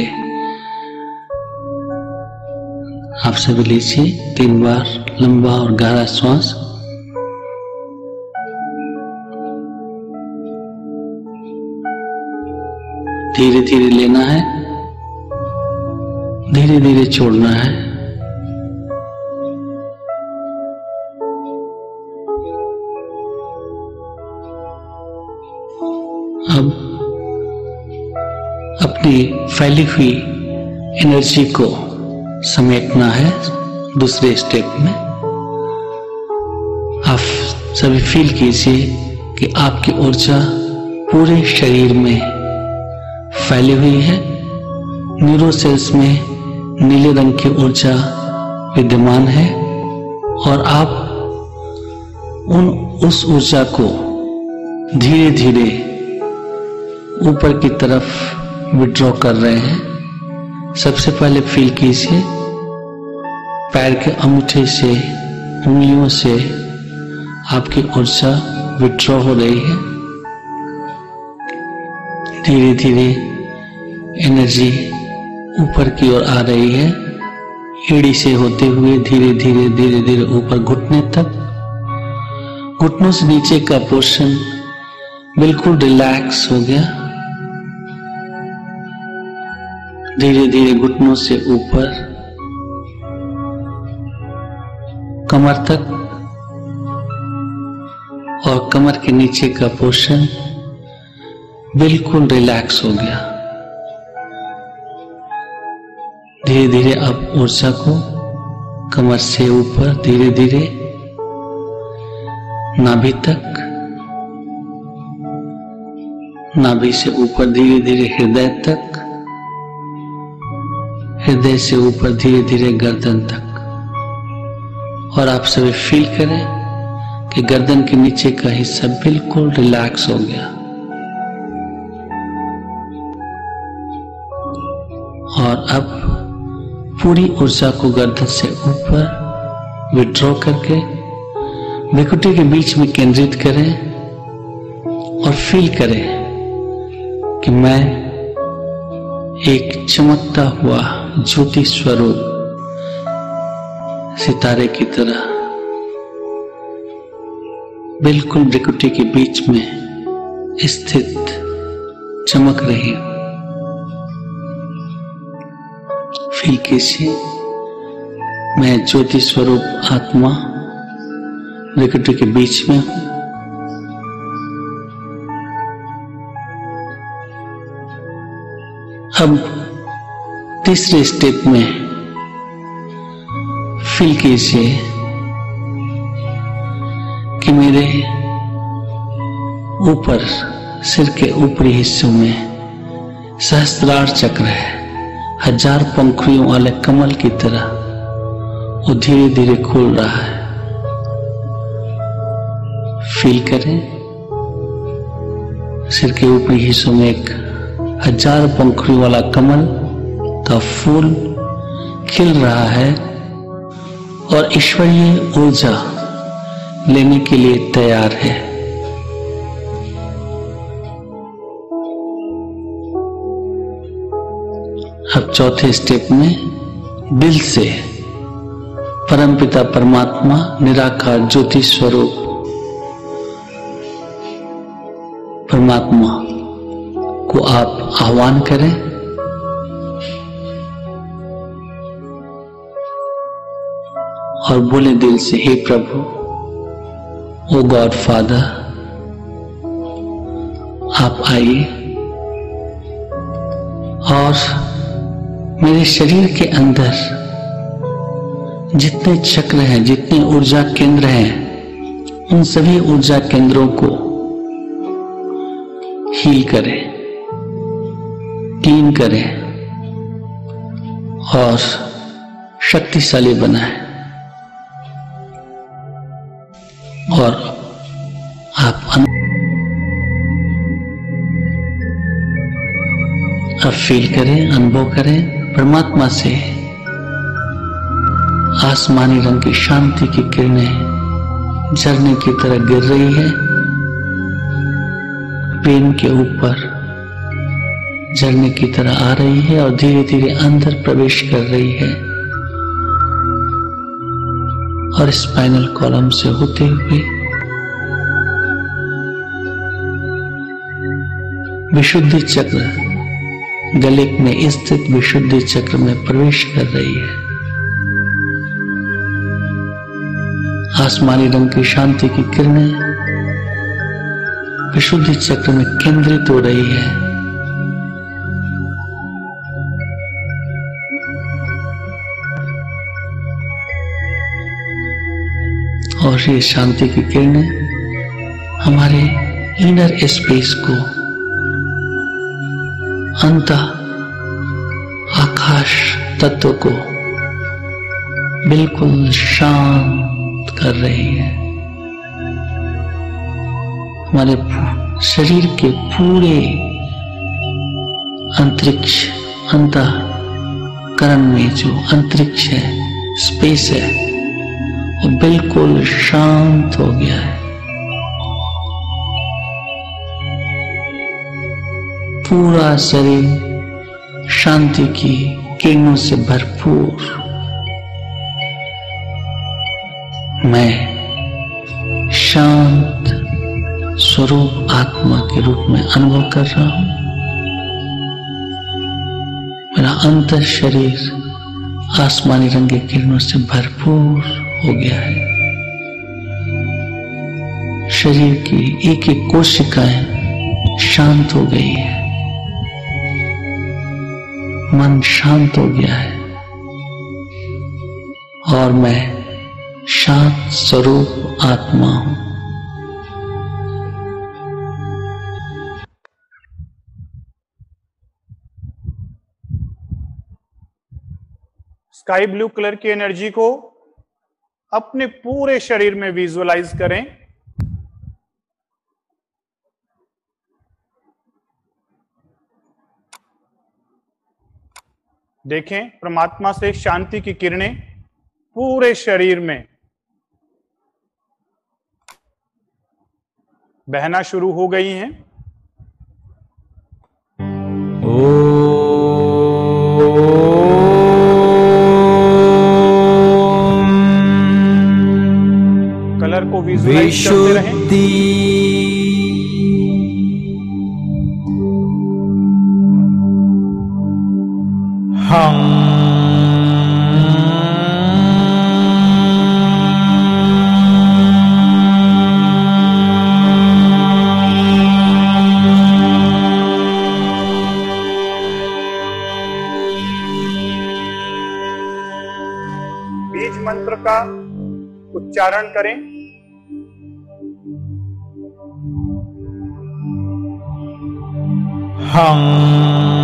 आप सभी लीजिए तीन बार लंबा और गहरा श्वास। धीरे धीरे लेना है, धीरे धीरे छोड़ना है। अब अपनी फैली हुई एनर्जी को समेटना है दूसरे स्टेप में। आप सभी फील कीजिए कि आपकी ऊर्जा पूरे शरीर में फैली हुई है। न्यूरो सेल्स में नीले रंग की ऊर्जा विद्यमान है और आप उन उस ऊर्जा को धीरे धीरे ऊपर की तरफ विड्रॉ कर रहे हैं। सबसे पहले फील कीजिए पैर के अंगूठे से, उंगलियों से आपकी ऊर्जा विड्रॉ हो रही है। धीरे धीरे एनर्जी ऊपर की ओर आ रही है, एड़ी से होते हुए धीरे धीरे धीरे धीरे ऊपर घुटने तक। घुटनों से नीचे का पोर्शन बिल्कुल रिलैक्स हो गया। धीरे धीरे घुटनों से ऊपर कमर तक और कमर के नीचे का पोर्शन बिल्कुल रिलैक्स हो गया। धीरे धीरे अब ऊर्जा को कमर से ऊपर धीरे धीरे नाभि तक, नाभि से ऊपर धीरे धीरे हृदय तक, हृदय से ऊपर धीरे धीरे गर्दन तक। और आप सभी फील करें कि गर्दन के नीचे का हिस्सा बिल्कुल रिलैक्स हो गया और अब पूरी ऊर्जा को गर्दन से ऊपर विड्रॉ करके भृकुटी के बीच में केंद्रित करें और फील करें कि मैं एक चमकता हुआ ज्योति स्वरूप सितारे की तरह बिल्कुल भृकुटी के बीच में स्थित चमक रही हूं। फील कीजिए मैं ज्योति स्वरूप आत्मा भृकुटी के बीच में हूं। अब तीसरे स्टेप में फील कीजिए कि मेरे ऊपर सिर के ऊपरी हिस्सों में सहस्त्रार चक्र है, हजार पंखुड़ियों वाले कमल की तरह वो धीरे धीरे खुल रहा है। फील करें सिर के ऊपरी हिस्सों में एक हजार पंखुड़ियों वाला कमल का फूल खिल रहा है और ईश्वरीय ऊर्जा लेने के लिए तैयार है। अब चौथे स्टेप में दिल से परमपिता परमात्मा निराकार ज्योति स्वरूप परमात्मा को आप आह्वान करें और बोले दिल से, हे प्रभु, ओ गॉड फादर, आप आइए और मेरे शरीर के अंदर जितने चक्र हैं, जितने ऊर्जा केंद्र हैं, उन सभी ऊर्जा केंद्रों को हील करें, क्लीन करें और शक्तिशाली बनाएं। और आप अब फील करें, अनुभव करें परमात्मा से आसमानी रंग की शांति की किरणें झरने की तरह गिर रही है, पेन के ऊपर झरने की तरह आ रही है और धीरे धीरे अंदर प्रवेश कर रही है और स्पाइनल कॉलम से होते हुए विशुद्धि चक्र, गले में स्थित विशुद्धि चक्र में प्रवेश कर रही है। आसमानी रंग की शांति की किरणें विशुद्धि चक्र में केंद्रित हो रही है और ये शांति की किरणें हमारे इनर स्पेस को, अंत आकाश तत्व को बिल्कुल शांत कर रही है। हमारे शरीर के पूरे अंतरिक्ष, अंतःकरण में जो अंतरिक्ष है, स्पेस है, वो बिल्कुल शांत हो गया है। पूरा शरीर शांति की किरणों से भरपूर। मैं शांत स्वरूप आत्मा के रूप में अनुभव कर रहा हूं। मेरा अंतर शरीर आसमानी रंग की किरणों से भरपूर हो गया है। शरीर की एक एक कोशिकाएं शांत हो गई है, मन शांत हो गया है और मैं शांत स्वरूप आत्मा हूं।
स्काई ब्लू कलर की एनर्जी को अपने पूरे शरीर में विजुअलाइज करें देखें परमात्मा से शांति की किरणें पूरे शरीर में बहना शुरू हो गई हैं। कलर को विजुअलाइज करते रहें।
हम
बीज मंत्र का उच्चारण करें।
हम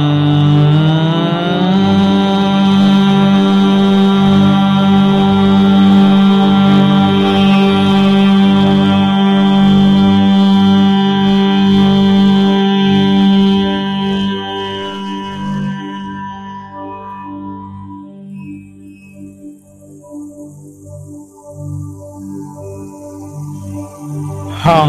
हम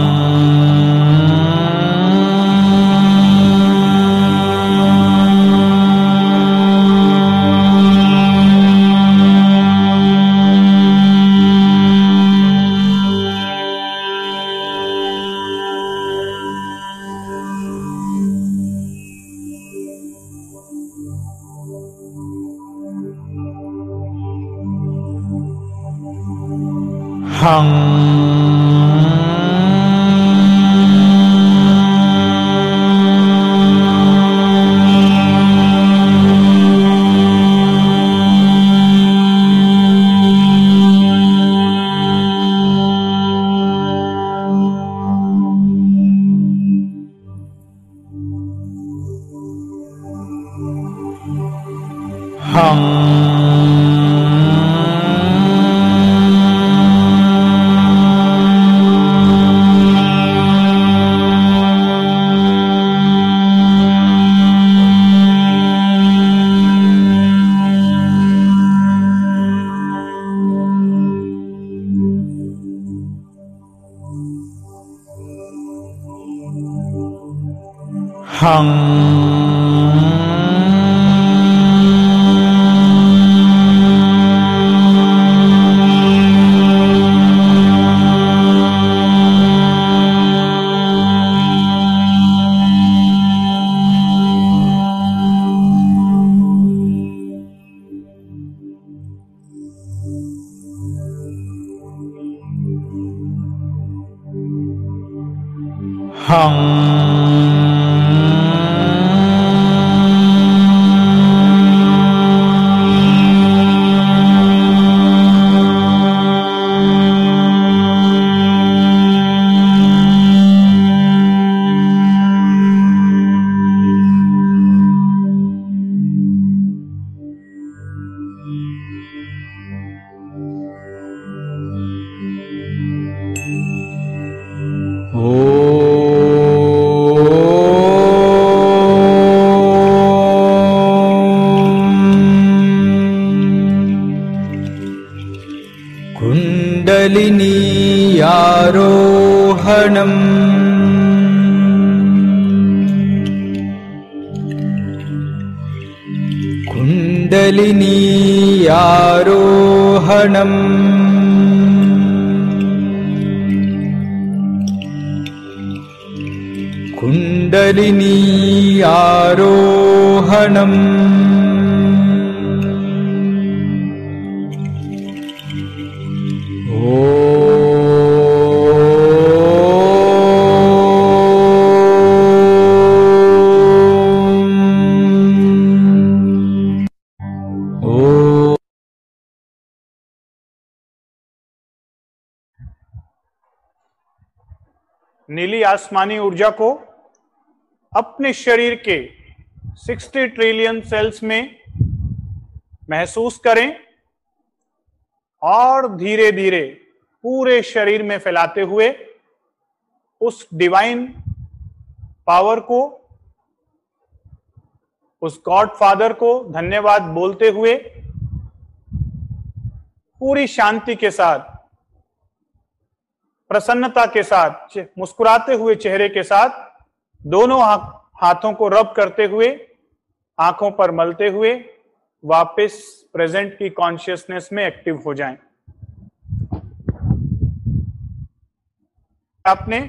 हम हम कुंडलिनी आरोहणम् कुंडलिनी आरोहणम् कुंडलिनी आरोहणम्
नीली आसमानी ऊर्जा को अपने शरीर के साठ ट्रिलियन सेल्स में महसूस करें और धीरे धीरे पूरे शरीर में फैलाते हुए उस डिवाइन पावर को उस गॉड फादर को धन्यवाद बोलते हुए पूरी शांति के साथ, प्रसन्नता के साथ, मुस्कुराते हुए चेहरे के साथ दोनों हाथों को रब करते हुए, आंखों पर मलते हुए वापस प्रेजेंट की कॉन्शियसनेस में एक्टिव हो जाएं। आपने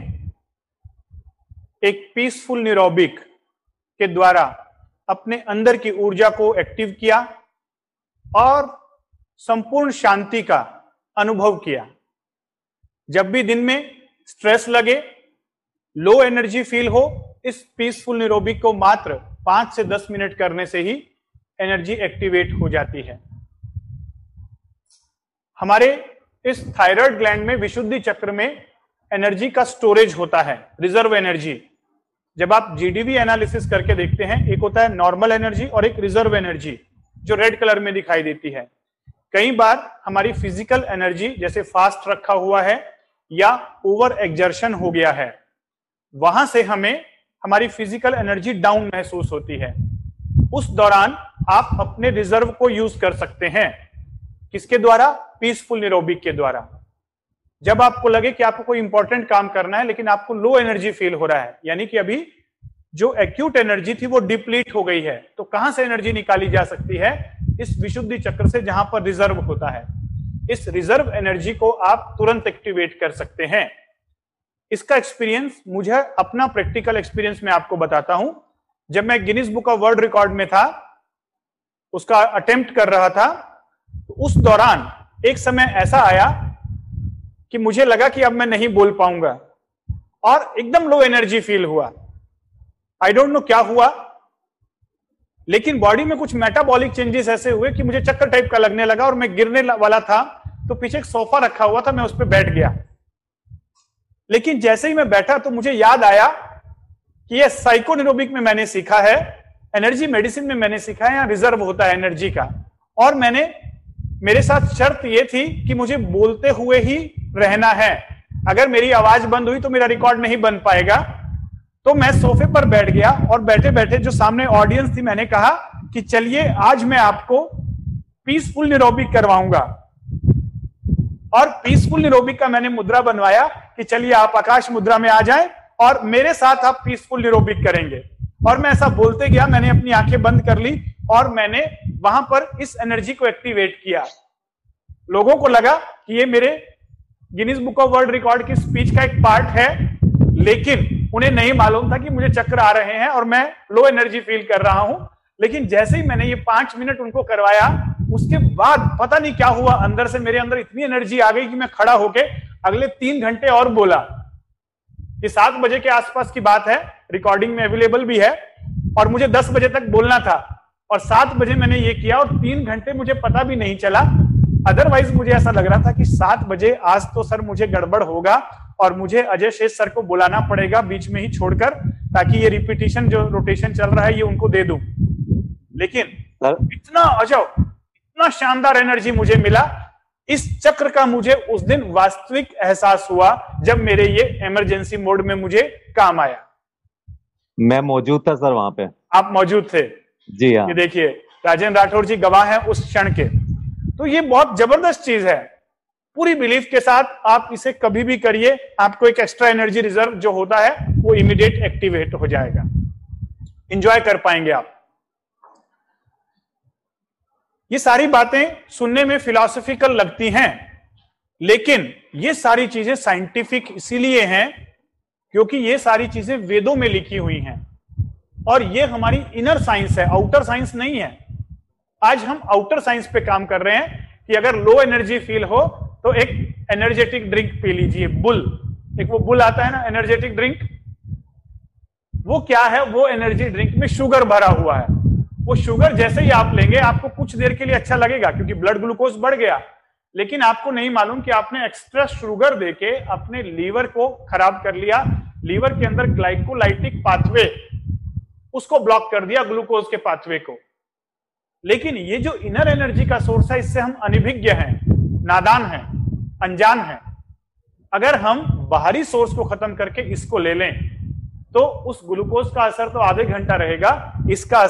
एक पीसफुल न्यूरोबिक के द्वारा अपने अंदर की ऊर्जा को एक्टिव किया और संपूर्ण शांति का अनुभव किया। जब भी दिन में स्ट्रेस लगे, लो एनर्जी फील हो, इस पीसफुल न्यूरोबिक को मात्र पांच से दस मिनट करने से ही एनर्जी एक्टिवेट हो जाती है। हमारे इस थायराइड ग्लैंड में विशुद्धि चक्र में एनर्जी का स्टोरेज होता है, रिजर्व एनर्जी। जब आप जीडीवी एनालिसिस करके देखते हैं, एक होता है नॉर्मल एनर्जी और एक रिजर्व एनर्जी जो रेड कलर में दिखाई देती है। कई बार हमारी फिजिकल एनर्जी जैसे फास्ट रखा हुआ है या ओवर एक्सर्शन हो गया है, वहां से हमें हमारी फिजिकल एनर्जी डाउन महसूस होती है। उस दौरान आप अपने रिजर्व को यूज कर सकते हैं। किसके द्वारा? पीसफुल न्यूरोबिक के द्वारा। जब आपको लगे कि आपको कोई इंपॉर्टेंट काम करना है लेकिन आपको लो एनर्जी फील हो रहा है, यानी कि अभी जो एक्यूट एनर्जी थी वो डिप्लीट हो गई है, तो कहां से एनर्जी निकाली जा सकती है? इस विशुद्धि चक्र से, जहां पर रिजर्व होता है। इस रिजर्व एनर्जी को आप तुरंत एक्टिवेट कर सकते हैं। इसका एक्सपीरियंस, मुझे अपना प्रैक्टिकल एक्सपीरियंस मैं आपको बताता हूं। जब मैं Guinness book of world record में था, उसका अटेम्प्ट कर रहा था, तो उस दौरान एक समय ऐसा आया कि मुझे लगा कि अब मैं नहीं बोल पाऊंगा और एकदम लो एनर्जी फील हुआ। आई डोंट नो क्या हुआ, लेकिन बॉडी में कुछ मेटाबॉलिक चेंजेस ऐसे हुए कि मुझे चक्कर टाइप का लगने लगा और मैं गिरने वाला था। तो पीछे एक सोफा रखा हुआ था, मैं उस पर बैठ गया। लेकिन जैसे ही मैं बैठा तो मुझे याद आया कि ये साइकोन्यूरोबिक में मैंने सीखा है, एनर्जी मेडिसिन में मैंने सीखा है, यहाँ रिजर्व होता है एनर्जी का। और मैंने, मेरे साथ शर्त ये थी कि मुझे बोलते हुए ही रहना है। अगर मेरी आवाज बंद हुई तो मेरा रिकॉर्ड नहीं बन पाएगा। तो मैं सोफे पर बैठ गया और बैठे बैठे जो सामने ऑडियंस थी, मैंने कहा कि चलिए आज मैं आपको पीसफुल न्यूरोबिक करवाऊंगा। और पीसफुल न्यूरोबिक का मैंने मुद्रा बनवाया कि चलिए आप आकाश मुद्रा में आ जाएं और मेरे साथ आप पीसफुल न्यूरोबिक करेंगे। और मैं ऐसा बोलते गया, मैंने अपनी आंखें बंद कर ली और मैंने वहां पर इस एनर्जी को एक्टिवेट किया। लोगों को लगा कि ये मेरे Guinness book of world record की स्पीच का एक पार्ट है, लेकिन उन्हें नहीं मालूम था कि मुझे चक्कर आ रहे हैं और मैं लो एनर्जी फील कर रहा हूं। लेकिन जैसे ही मैंने ये पांच मिनट उनको करवाया, उसके बाद पता नहीं क्या हुआ, अंदर से मेरे अंदर इतनी एनर्जी आ गई कि मैं खड़ा होके अगले तीन घंटे और बोला। ये सात बजे के आसपास की बात है, रिकॉर्डिंग में अवेलेबल भी है। और मुझे दस बजे तक बोलना था और सात बजे मैंने ये किया और तीन घंटे मुझे पता भी नहीं चला। अदरवाइज मुझे ऐसा लग रहा था कि सात बजे आज तो सर मुझे गड़बड़ होगा और मुझे अजय शेष सर को बुलाना पड़ेगा बीच में ही छोड़कर, ताकि ये रिपीटिशन जो रोटेशन चल रहा है ये उनको दे दूं। लेकिन इतना अजब, इतना शानदार एनर्जी मुझे मिला, इस चक्र का मुझे उस दिन वास्तविक एहसास हुआ जब मेरे ये इमरजेंसी मोड में मुझे काम आया।
मैं मौजूद था सर वहां पे।
आप मौजूद थे?
जी हाँ।
ये देखिए राजेंद्र राठौर जी गवाह हैं उस क्षण के। तो ये बहुत जबरदस्त चीज है। पूरी बिलीफ के साथ आप इसे कभी भी करिए, आपको एक एक्स्ट्रा एनर्जी रिजर्व जो होता है वो इमीडिएट एक्टिवेट हो जाएगा, एंजॉय कर पाएंगे आप। ये सारी बातें सुनने में फिलॉसफिकल लगती हैं, लेकिन ये सारी चीजें साइंटिफिक इसीलिए हैं क्योंकि ये सारी चीजें वेदों में लिखी हुई हैं और ये हमारी इनर साइंस है, आउटर साइंस नहीं है। आज हम आउटर साइंस पे काम कर रहे हैं कि अगर लो एनर्जी फील हो तो एक एनर्जेटिक ड्रिंक पी लीजिए, बुल, एक वो बुल आता है ना एनर्जेटिक ड्रिंक, वो क्या है? वो एनर्जी ड्रिंक में शुगर भरा हुआ है। वो शुगर जैसे ही आप लेंगे आपको कुछ देर के लिए अच्छा लगेगा क्योंकि ब्लड ग्लूकोज बढ़ गया, लेकिन आपको नहीं मालूम कि आपने एक्स्ट्रा शुगर देके अपने लीवर को खराब कर लिया। लीवर के अंदर ग्लाइकोलाइटिक पाथवे, उसको ब्लॉक कर दिया, ग्लूकोज के पाथवे को। लेकिन ये जो इनर एनर्जी का सोर्स है, इससे हम अनिभिज्ञ हैं, नादान हैं, अनजान हैं। अगर हम बाहरी सोर्स को खत्म करके इसको ले लें तो उस ग्लूकोज का असर तो आधे घंटा रहेगा, इसका असर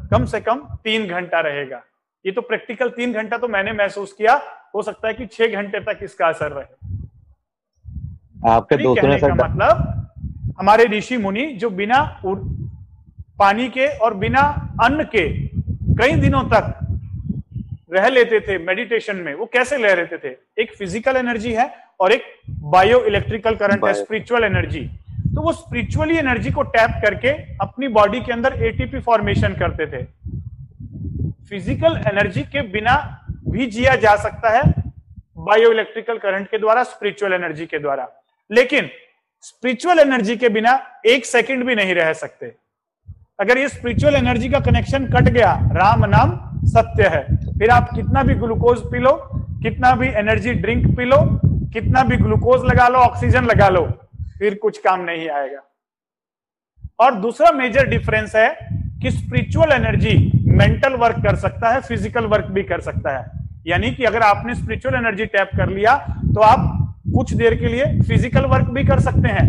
कम से कम तीन घंटा रहेगा। ये तो प्रैक्टिकल तीन घंटा तो मैंने महसूस किया, हो सकता है कि छह घंटे तक इसका असर रहे।
आपके दोस्तों ने
का मतलब हमारे ऋषि मुनि जो बिना पानी के और बिना अन्न के कई दिनों तक रह लेते थे मेडिटेशन में, वो कैसे रह लेते थे? एक फिजिकल एनर्जी है और एक बायो इलेक्ट्रिकल करंट है, स्पिरिचुअल एनर्जी। तो वो स्पिरिचुअली एनर्जी को टैप करके अपनी बॉडी के अंदर एटीपी फॉर्मेशन करते थे। फिजिकल एनर्जी के बिना भी जिया जा सकता है, बायो इलेक्ट्रिकल करंट के द्वारा, स्पिरिचुअल एनर्जी के द्वारा, लेकिन स्पिरिचुअल एनर्जी के बिना एक सेकंड भी नहीं रह सकते। अगर ये स्पिरिचुअल एनर्जी का कनेक्शन कट गया, राम नाम सत्य है, फिर आप कितना भी ग्लूकोज पी लो, कितना भी एनर्जी ड्रिंक पी लो, कितना भी ग्लूकोज लगा लो, ऑक्सीजन लगा लो, फिर कुछ काम नहीं आएगा। और दूसरा मेजर डिफरेंस है कि स्पिरिचुअल एनर्जी मेंटल वर्क कर सकता है, फिजिकल वर्क भी कर सकता है। यानी कि अगर आपने स्पिरिचुअल एनर्जी टैप कर लिया तो आप कुछ देर के लिए फिजिकल वर्क भी कर सकते हैं,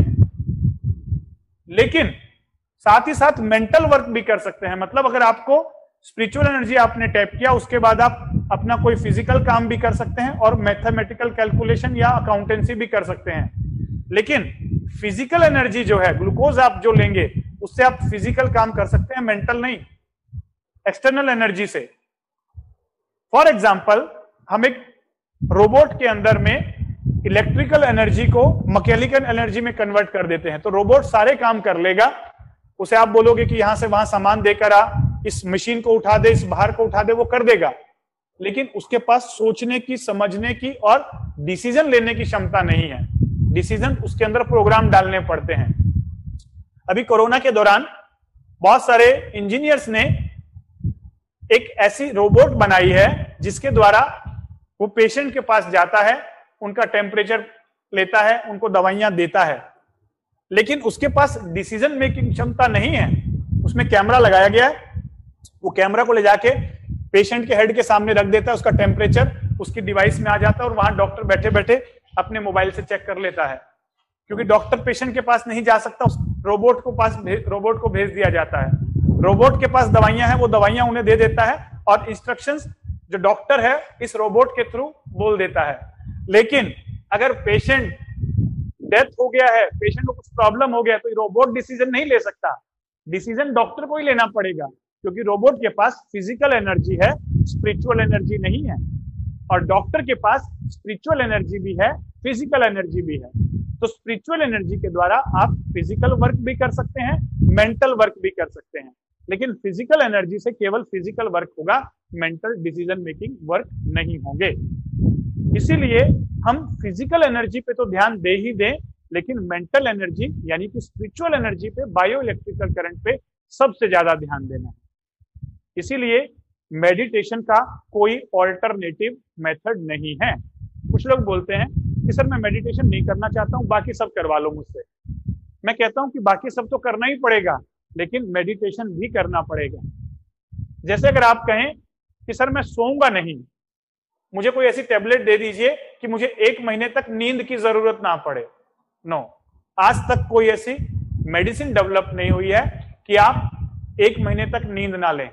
लेकिन साथ ही साथ मेंटल वर्क भी कर सकते हैं। मतलब अगर आपको स्पिरिचुअल एनर्जी आपने टैप किया, उसके बाद आप अपना कोई फिजिकल काम भी कर सकते हैं और मैथमेटिकल कैलकुलेशन या अकाउंटेंसी भी कर सकते हैं। लेकिन फिजिकल एनर्जी जो है, ग्लूकोज आप जो लेंगे, उससे आप फिजिकल काम कर सकते हैं, मेंटल नहीं, एक्सटर्नल एनर्जी से। फॉर एग्जाम्पल, हम एक रोबोट के अंदर में इलेक्ट्रिकल एनर्जी को मैकेनिकल एनर्जी में कन्वर्ट कर देते हैं, तो रोबोट सारे काम कर लेगा। उसे आप बोलोगे कि यहां से वहां सामान देकर आ, इस मशीन को उठा दे, इस भार को उठा दे, वो कर देगा, लेकिन उसके पास सोचने की, समझने की और डिसीजन लेने की क्षमता नहीं है। डिसीजन उसके अंदर प्रोग्राम डालने पड़ते हैं। अभी कोरोना के दौरान बहुत सारे इंजीनियर्स ने एक ऐसी रोबोट बनाई है जिसके द्वारा वो पेशेंट के पास जाता है, उनका टेम्परेचर लेता है, उनको दवाइयां देता है, लेकिन उसके पास डिसीजन मेकिंग क्षमता नहीं है। उसमें कैमरा लगाया गया है, वो कैमरा को ले जाके पेशेंट के हेड के सामने रख देता है, उसका टेम्परेचर उसकी डिवाइस में आ जाता है और वहां डॉक्टर बैठे बैठे अपने मोबाइल से चेक कर लेता है। क्योंकि डॉक्टर पेशेंट के पास नहीं जा सकता, उस रोबोट को पास रोबोट को भेज दिया जाता है। रोबोट के पास दवाइयां हैं, वो दवाइयां उन्हें दे देता है और इंस्ट्रक्शंस जो डॉक्टर है इस रोबोट के थ्रू बोल देता है। लेकिन अगर पेशेंट डेथ हो गया है, पेशेंट को कुछ प्रॉब्लम हो गया, तो रोबोट डिसीजन नहीं ले सकता, डिसीजन डॉक्टर को ही लेना पड़ेगा, क्योंकि रोबोट के पास फिजिकल एनर्जी है, स्पिरिचुअल एनर्जी नहीं है। और डॉक्टर के पास स्पिरिचुअल एनर्जी भी है, फिजिकल एनर्जी भी है। तो स्पिरिचुअल एनर्जी के द्वारा आप फिजिकल वर्क भी कर सकते हैं, मेंटल वर्क भी कर सकते हैं, लेकिन फिजिकल एनर्जी से केवल फिजिकल वर्क होगा, मेंटल डिसीजन मेकिंग वर्क नहीं होंगे। इसीलिए हम फिजिकल एनर्जी पे तो ध्यान दे ही दें, लेकिन मेंटल एनर्जी यानी कि स्पिरिचुअल एनर्जी पे, बायो इलेक्ट्रिकल करंट पे सबसे ज्यादा ध्यान देना है। इसीलिए मेडिटेशन का कोई ऑल्टरनेटिव मेथड नहीं है। कुछ लोग बोलते हैं कि सर मैं मेडिटेशन नहीं करना चाहता हूं, बाकी सब करवा लो मुझसे। मैं कहता हूं कि बाकी सब तो करना ही पड़ेगा, लेकिन मेडिटेशन भी करना पड़ेगा। जैसे अगर आप कहें कि सर मैं सोऊंगा नहीं, मुझे कोई ऐसी टेबलेट दे दीजिए कि मुझे एक महीने तक नींद की जरूरत ना पड़े। नो, आज तक कोई ऐसी मेडिसिन डेवलप नहीं हुई है कि आप एक महीने तक नींद ना लें।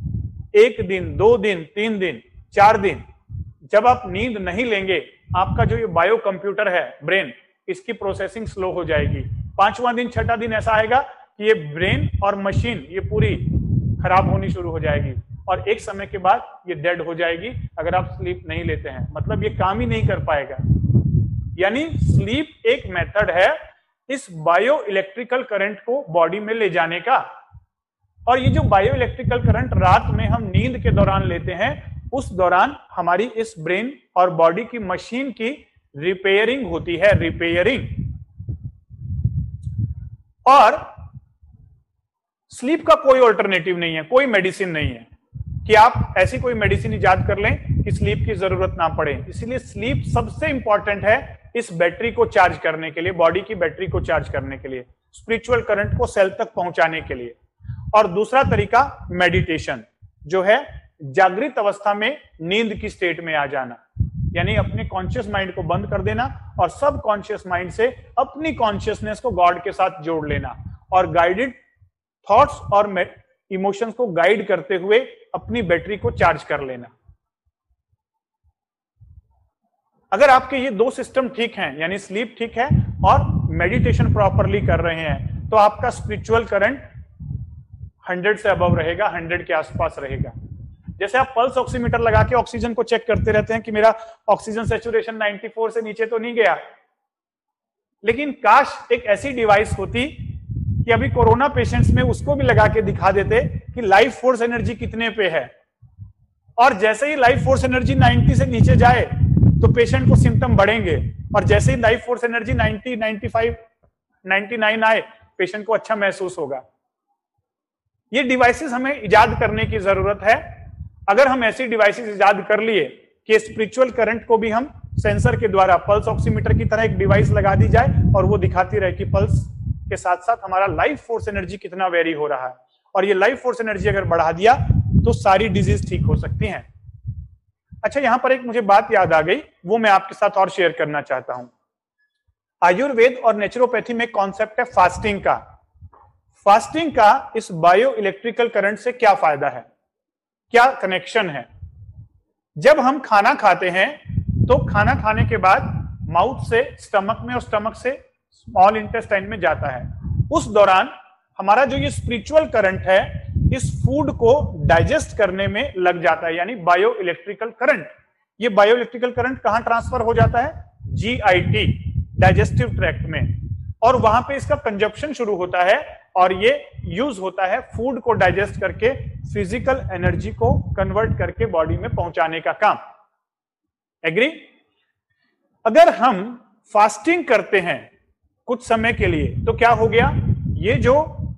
एक दिन, दो दिन, तीन दिन, चार दिन, जब आप नींद नहीं लेंगे, आपका जो ये बायो कंप्यूटर है ब्रेन, इसकी प्रोसेसिंग स्लो हो जाएगी। पांचवा दिन, छठा दिन ऐसा आएगा कि ये ब्रेन और मशीन ये पूरी खराब होनी शुरू हो जाएगी और एक समय के बाद ये डेड हो जाएगी अगर आप स्लीप नहीं लेते हैं। मतलब ये काम ही नहीं कर पाएगा। यानी स्लीप एक मेथड है इस बायो इलेक्ट्रिकल करंट को बॉडी में ले जाने का। और ये जो बायो इलेक्ट्रिकल करंट रात में हम नींद के दौरान लेते हैं, उस दौरान हमारी इस ब्रेन और बॉडी की मशीन की रिपेयरिंग होती है, रिपेयरिंग। और स्लीप का कोई ऑल्टरनेटिव नहीं है, कोई मेडिसिन नहीं है कि आप ऐसी कोई मेडिसिन इजाद कर लें कि स्लीप की जरूरत ना पड़े। इसीलिए स्लीप सबसे इंपॉर्टेंट है इस बैटरी को चार्ज करने के लिए, बॉडी की बैटरी को चार्ज करने के लिए, स्पिरिचुअल करंट को सेल तक पहुंचाने के लिए। और दूसरा तरीका मेडिटेशन, जो है जागृत अवस्था में नींद की स्टेट में आ जाना, यानी अपने कॉन्शियस माइंड को बंद कर देना और सब कॉन्शियस माइंड से अपनी कॉन्शियसनेस को गॉड के साथ जोड़ लेना और गाइडेड थॉट्स और इमोशंस को गाइड करते हुए अपनी बैटरी को चार्ज कर लेना। अगर आपके ये दो सिस्टम ठीक हैं, यानी स्लीप ठीक है और मेडिटेशन प्रॉपरली कर रहे हैं, तो आपका स्पिरिचुअल करंट हंड्रेड से अबव रहेगा, हंड्रेड के आसपास रहेगा। जैसे आप पल्स ऑक्सीमीटर लगा के ऑक्सीजन को चेक करते रहते हैं कि मेरा ऑक्सीजन सैचुरेशन चौरानवे से नीचे तो नहीं गया, लेकिन काश एक ऐसी डिवाइस होती कि अभी कोरोना पेशेंट्स में उसको भी लगा के दिखा देते कि लाइफ फोर्स एनर्जी कितने पे है, और जैसे ही लाइफ फोर्स एनर्जी नब्बे से नीचे जाए तो पेशेंट को सिम्टम बढ़ेंगे, और जैसे ही लाइफ फोर्स एनर्जी नब्बे, पचानवे, निन्यानवे आए पेशेंट को अच्छा महसूस होगा। ये डिवाइसेस हमें इजाद करने की जरूरत है। अगर हम ऐसी डिवाइसेस इजाद कर लिए कि स्पिरिचुअल करंट को भी हम सेंसर के द्वारा पल्स ऑक्सीमीटर की तरह एक डिवाइस लगा दी जाए और वो दिखाती रहे कि पल्स के साथ साथ हमारा लाइफ फोर्स एनर्जी कितना वेरी हो रहा है, और ये लाइफ फोर्स एनर्जी अगर बढ़ा दिया तो सारी डिजीज ठीक हो सकती हैं। अच्छा, यहां पर एक मुझे बात याद आ गई, वो मैं आपके साथ और शेयर करना चाहता हूं। आयुर्वेद और नेचुरोपैथी में कॉन्सेप्ट है फास्टिंग का। फास्टिंग का इस बायो इलेक्ट्रिकल करंट से क्या फायदा है, क्या कनेक्शन है? जब हम खाना खाते हैं तो खाना खाने के बाद माउथ से स्टमक में और स्टमक से स्मॉल इंटेस्टाइन में जाता है। उस दौरान हमारा जो ये स्पिरिचुअल करंट है इस फूड को डाइजेस्ट करने में लग जाता है, यानी बायो इलेक्ट्रिकल करंट। ये बायो इलेक्ट्रिकल करंट कहां ट्रांसफर हो जाता है? G I T, digestive tract में, और वहां पे इसका कंजप्शन शुरू होता है और ये यूज होता है फूड को डाइजेस्ट करके फिजिकल एनर्जी को कन्वर्ट करके बॉडी में पहुंचाने का काम। एग्री? अगर हम फास्टिंग करते हैं कुछ समय के लिए तो क्या हो गया, ये जो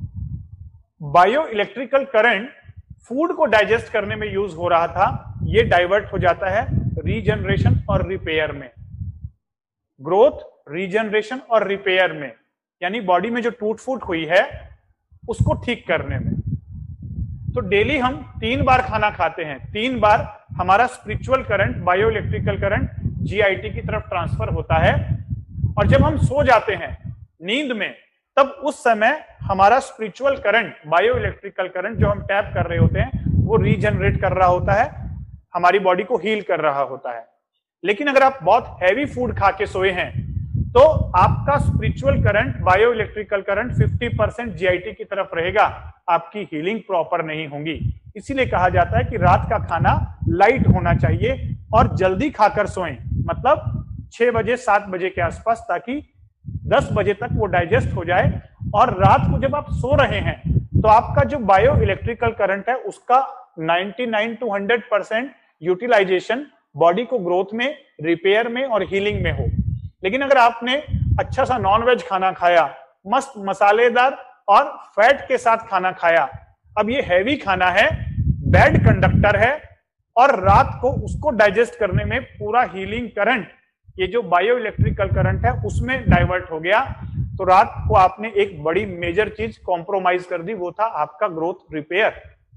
बायो इलेक्ट्रिकल करंट फूड को डाइजेस्ट करने में यूज हो रहा था ये डाइवर्ट हो जाता है रीजनरेशन और रिपेयर में, ग्रोथ, रीजनरेशन और रिपेयर में, यानी बॉडी में जो टूट फूट हुई है उसको ठीक करने में। तो डेली हम तीन बार खाना खाते हैं, तीन बार हमारा spiritual current, bio electrical current GIT की तरफ ट्रांसफर होता है, और जब हम सो जाते हैं नींद में तब उस समय हमारा spiritual current, bio electrical current जो हम टैप कर रहे होते हैं वो रीजनरेट कर रहा होता है, हमारी बॉडी को हील कर रहा होता है। लेकिन अगर आप बहुत हैवी फूड खा के सोए हैं तो आपका spiritual current, bio electrical current पचास परसेंट जीआईटी की तरफ रहेगा, आपकी हीलिंग प्रॉपर नहीं होगी। इसीलिए कहा जाता है कि रात का खाना लाइट होना चाहिए और जल्दी खाकर सोएं, मतलब छह बजे सात बजे के आसपास, ताकि दस बजे तक वो डाइजेस्ट हो जाए। और रात को जब आप सो रहे हैं तो आपका जो बायो इलेक्ट्रिकल करंट है उसका निन्यानवे two hundred percent utilization body को ग्रोथ में, रिपेयर में और हीलिंग में हो। लेकिन अगर आपने अच्छा सा नॉनवेज खाना खाया, मस्त मसालेदार और फैट के साथ खाना खाया, अब ये हैवी खाना है, बैड कंडक्टर है, और रात को उसको डाइजेस्ट करने में पूरा हीलिंग करंट, ये जो बायो इलेक्ट्रिकल करंट है उसमें डाइवर्ट हो गया, तो रात को आपने एक बड़ी मेजर चीज कॉम्प्रोमाइज कर दी, वो था आपका ग्रोथ रिपेयर।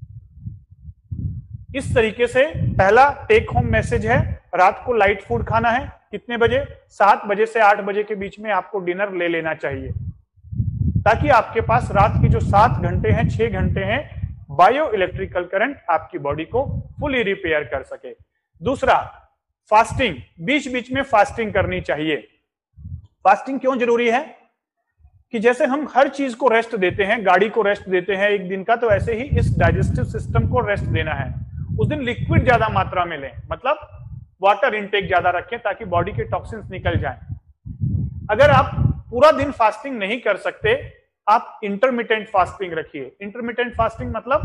इस तरीके से पहला टेक होम मैसेज है, रात को लाइट फूड खाना है। कितने बजे? सात बजे से आठ बजे के बीच में आपको डिनर ले लेना चाहिए, ताकि आपके पास रात की जो सात घंटे हैं, छह घंटे हैं, बायो इलेक्ट्रिकल करंट आपकी बॉडी को फुली रिपेयर कर सके। दूसरा, फास्टिंग, बीच बीच में फास्टिंग करनी चाहिए। फास्टिंग क्यों जरूरी है? कि जैसे हम हर चीज को रेस्ट देते हैं, गाड़ी को रेस्ट देते हैं एक दिन का, तो ऐसे ही इस डाइजेस्टिव सिस्टम को रेस्ट देना है। उस दिन लिक्विड ज्यादा मात्रा में लें, मतलब वाटर इनटेक ज्यादा रखें ताकि बॉडी के टॉक्सिन्स निकल जाएं। अगर आप पूरा दिन फास्टिंग नहीं कर सकते, आप इंटरमिटेंट फास्टिंग रखिए। इंटरमिटेंट फास्टिंग मतलब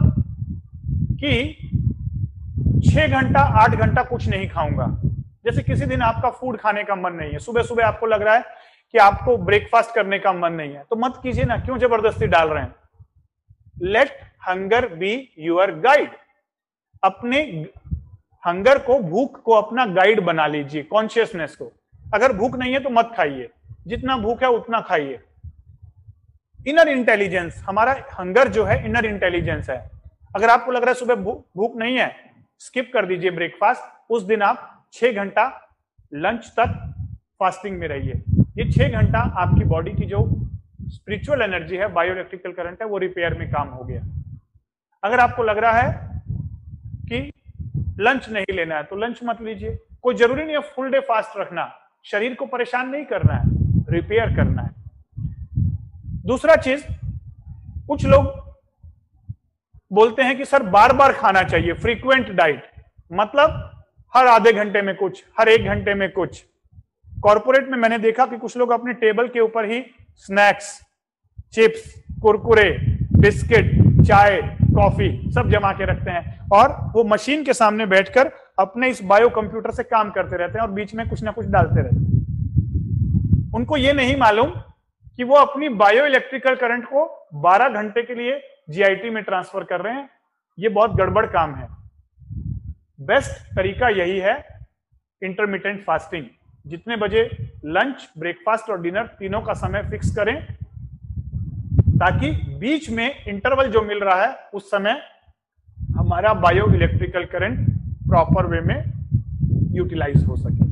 कि छह घंटा आठ घंटा कुछ नहीं खाऊंगा। जैसे किसी दिन आपका फूड खाने का मन नहीं है, सुबह सुबह आपको लग रहा है कि आपको ब्रेकफास्ट करने का मन नहीं है, तो मत कीजिए ना, क्यों जबरदस्ती डाल रहे हैं? Let hunger be your guide. अपने हंगर को, भूख को अपना गाइड बना लीजिए, कॉन्शियसनेस को। अगर भूख नहीं है तो मत खाइए, जितना भूख है उतना खाइए। इनर इंटेलिजेंस, हमारा हंगर जो है इनर इंटेलिजेंस है। अगर आपको लग रहा है सुबह भूख नहीं है, स्किप कर दीजिए ब्रेकफास्ट, उस दिन आप छह घंटा लंच तक फास्टिंग में रहिए। ये छह घंटा आपकी बॉडी की जो स्पिरिचुअल एनर्जी है, बायो इलेक्ट्रिकल करंट है, वो रिपेयर में काम हो गया। अगर आपको लग रहा है कि लंच नहीं लेना है तो लंच मत लीजिए, कोई जरूरी नहीं है फुल डे फास्ट रखना, शरीर को परेशान नहीं करना है, रिपेयर करना है। दूसरा चीज, कुछ लोग बोलते हैं कि सर बार बार खाना चाहिए, फ्रीक्वेंट डाइट, मतलब हर आधे घंटे में कुछ, हर एक घंटे में कुछ। कॉर्पोरेट में मैंने देखा कि कुछ लोग अपने टेबल के ऊपर ही स्नैक्स, चिप्स, कुरकुरे, बिस्किट, चाय, कॉफी सब जमा के रखते हैं और वो मशीन के सामने बैठकर अपने इस बायो कंप्यूटर से काम करते रहते हैं और बीच में कुछ ना कुछ डालते रहते हैं। उनको ये नहीं मालूम कि वो अपनी बायो इलेक्ट्रिकल करंट को बारह घंटे के लिए जीआईटी में ट्रांसफर कर रहे हैं। ये बहुत गड़बड़ काम है। बेस्ट तरीका यही है इंटरमिटेंट फास्टिंग। जितने बजे लंच, ब्रेकफास्ट और डिनर तीनों का समय फिक्स करें ताकि बीच में इंटरवल जो मिल रहा है उस समय हमारा bio electrical current proper way में यूटिलाइज हो सके।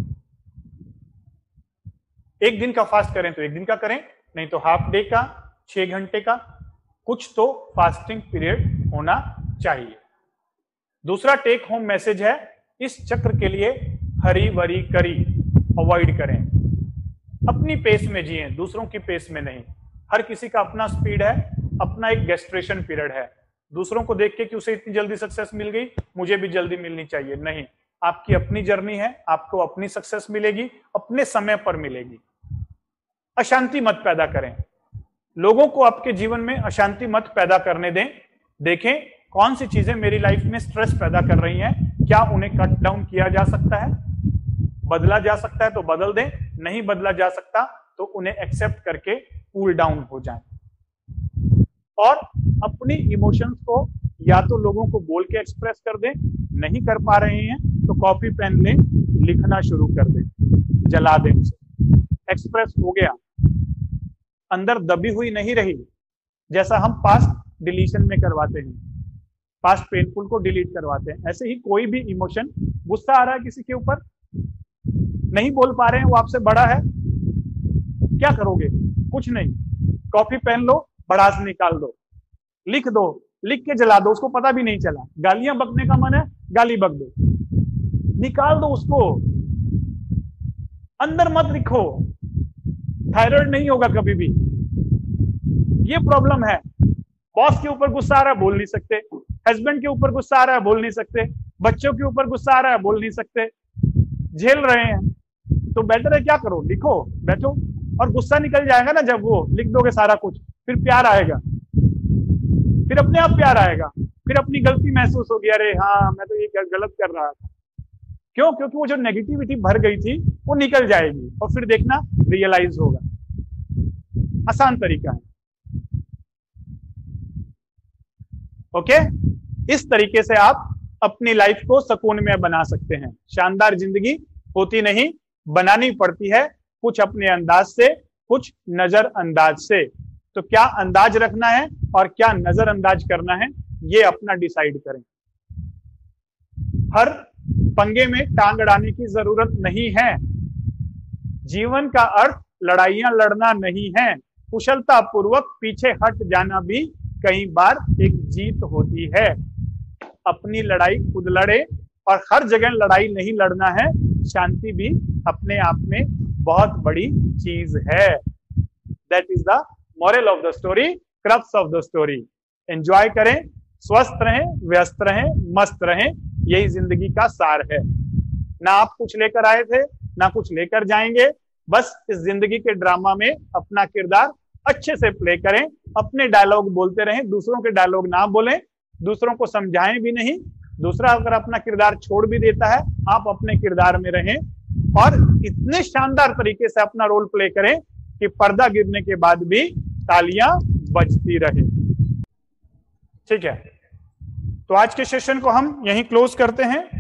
एक दिन का फास्ट करें तो एक दिन का करें, नहीं तो हाफ डे का, छह घंटे का, कुछ तो फास्टिंग पीरियड होना चाहिए। दूसरा टेक होम मैसेज है, इस चक्र के लिए हरी वरी करी अवॉइड करें। अपनी पेस में जिए, दूसरों की पेस में नहीं। हर किसी का अपना स्पीड है, अपना एक गेस्ट्रेशन पीरियड है। दूसरों को देख के कि उसे इतनी जल्दी सक्सेस मिल गई, मुझे भी जल्दी मिलनी चाहिए, नहीं। आपकी अपनी जर्नी है, आपको अपनी सक्सेस मिलेगी, अपने समय पर मिलेगी। अशांति मत पैदा करें, लोगों को आपके जीवन में अशांति मत पैदा करने दें। देखें कौन सी चीजें मेरी लाइफ में स्ट्रेस पैदा कर रही हैं, क्या उन्हें कट डाउन किया जा सकता है, बदला जा सकता है तो बदल दें, नहीं बदला जा सकता तो उन्हें एक्सेप्ट करके कूल डाउन हो जाएं। और अपनी इमोशंस को या तो लोगों को बोल के एक्सप्रेस कर दें, नहीं कर पा रहे हैं तो कॉपी पेन लें, लिखना शुरू कर दें, जला दें उसे। एक्सप्रेस हो गया, अंदर दबी हुई नहीं रही। जैसा हम पास्ट डिलीशन में करवाते हैं, पास्ट पेनफुल को डिलीट करवाते हैं, ऐसे ही कोई भी इमोशन, गुस्सा आ रहा है किसी के ऊपर, नहीं बोल पा रहे हैं, वो आपसे बड़ा है, क्या करोगे? कुछ नहीं, कॉपी पेन लो, भड़ास निकाल दो, लिख दो, लिख के जला दो, उसको पता भी नहीं चला। गालियां बकने का मन है, गाली बक दो, निकाल दो उसको, अंदर मत लिखो। थायराइड नहीं होगा कभी भी, ये प्रॉब्लम है। बॉस के ऊपर गुस्सा आ रहा है, बोल नहीं सकते, हस्बैंड के ऊपर गुस्सा आ रहा है, बोल नहीं सकते, बच्चों के ऊपर गुस्सा आ रहा है, बोल नहीं सकते, झेल रहे हैं। तो बेटर है क्या करो, लिखो, बैठो, और गुस्सा निकल जाएगा ना जब वो लिख दोगे सारा कुछ, फिर प्यार आएगा, फिर अपने आप प्यार आएगा, फिर अपनी गलती महसूस होगी, अरे हाँ मैं तो ये गलत कर रहा था। क्यों? क्योंकि वो जो नेगेटिविटी भर गई थी वो निकल जाएगी और फिर देखना रियलाइज होगा। आसान तरीका है। ओके, इस तरीके से आप अपनी लाइफ को सुकून में बना सकते हैं। शानदार जिंदगी होती नहीं, बनानी पड़ती है, कुछ अपने अंदाज से, कुछ नजरअंदाज से। तो क्या अंदाज रखना है और क्या नजरअंदाज करना है, ये अपना डिसाइड करें। हर पंगे में टांग अड़ाने की जरूरत नहीं है। जीवन का अर्थ लड़ाइयां लड़ना नहीं है, कुशलता पूर्वक पीछे हट जाना भी कई बार एक जीत होती है। अपनी लड़ाई खुद लड़े, और हर जगह लड़ाई नहीं लड़ना है। शांति भी अपने आप में बहुत बड़ी चीज है। That is the moral of the story, crux of the story. Enjoy करें, स्वस्थ रहें, व्यस्त रहें, मस्त रहें, यही जिंदगी का सार है। ना आप कुछ लेकर आए थे, ना कुछ लेकर जाएंगे। बस इस जिंदगी के ड्रामा में अपना किरदार अच्छे से प्ले करें, अपने डायलॉग बोलते रहें, दूसरों के डायलॉग ना बोलें, दूसरों को समझाएं भी नहीं। दूसरा अगर अपना किरदार छोड़ भी देता है, आप अपने किरदार में रहें और इतने शानदार तरीके से अपना रोल प्ले करें कि पर्दा गिरने के बाद भी तालियां बजती रहे। ठीक है, तो आज के सेशन को हम यहीं क्लोज करते हैं।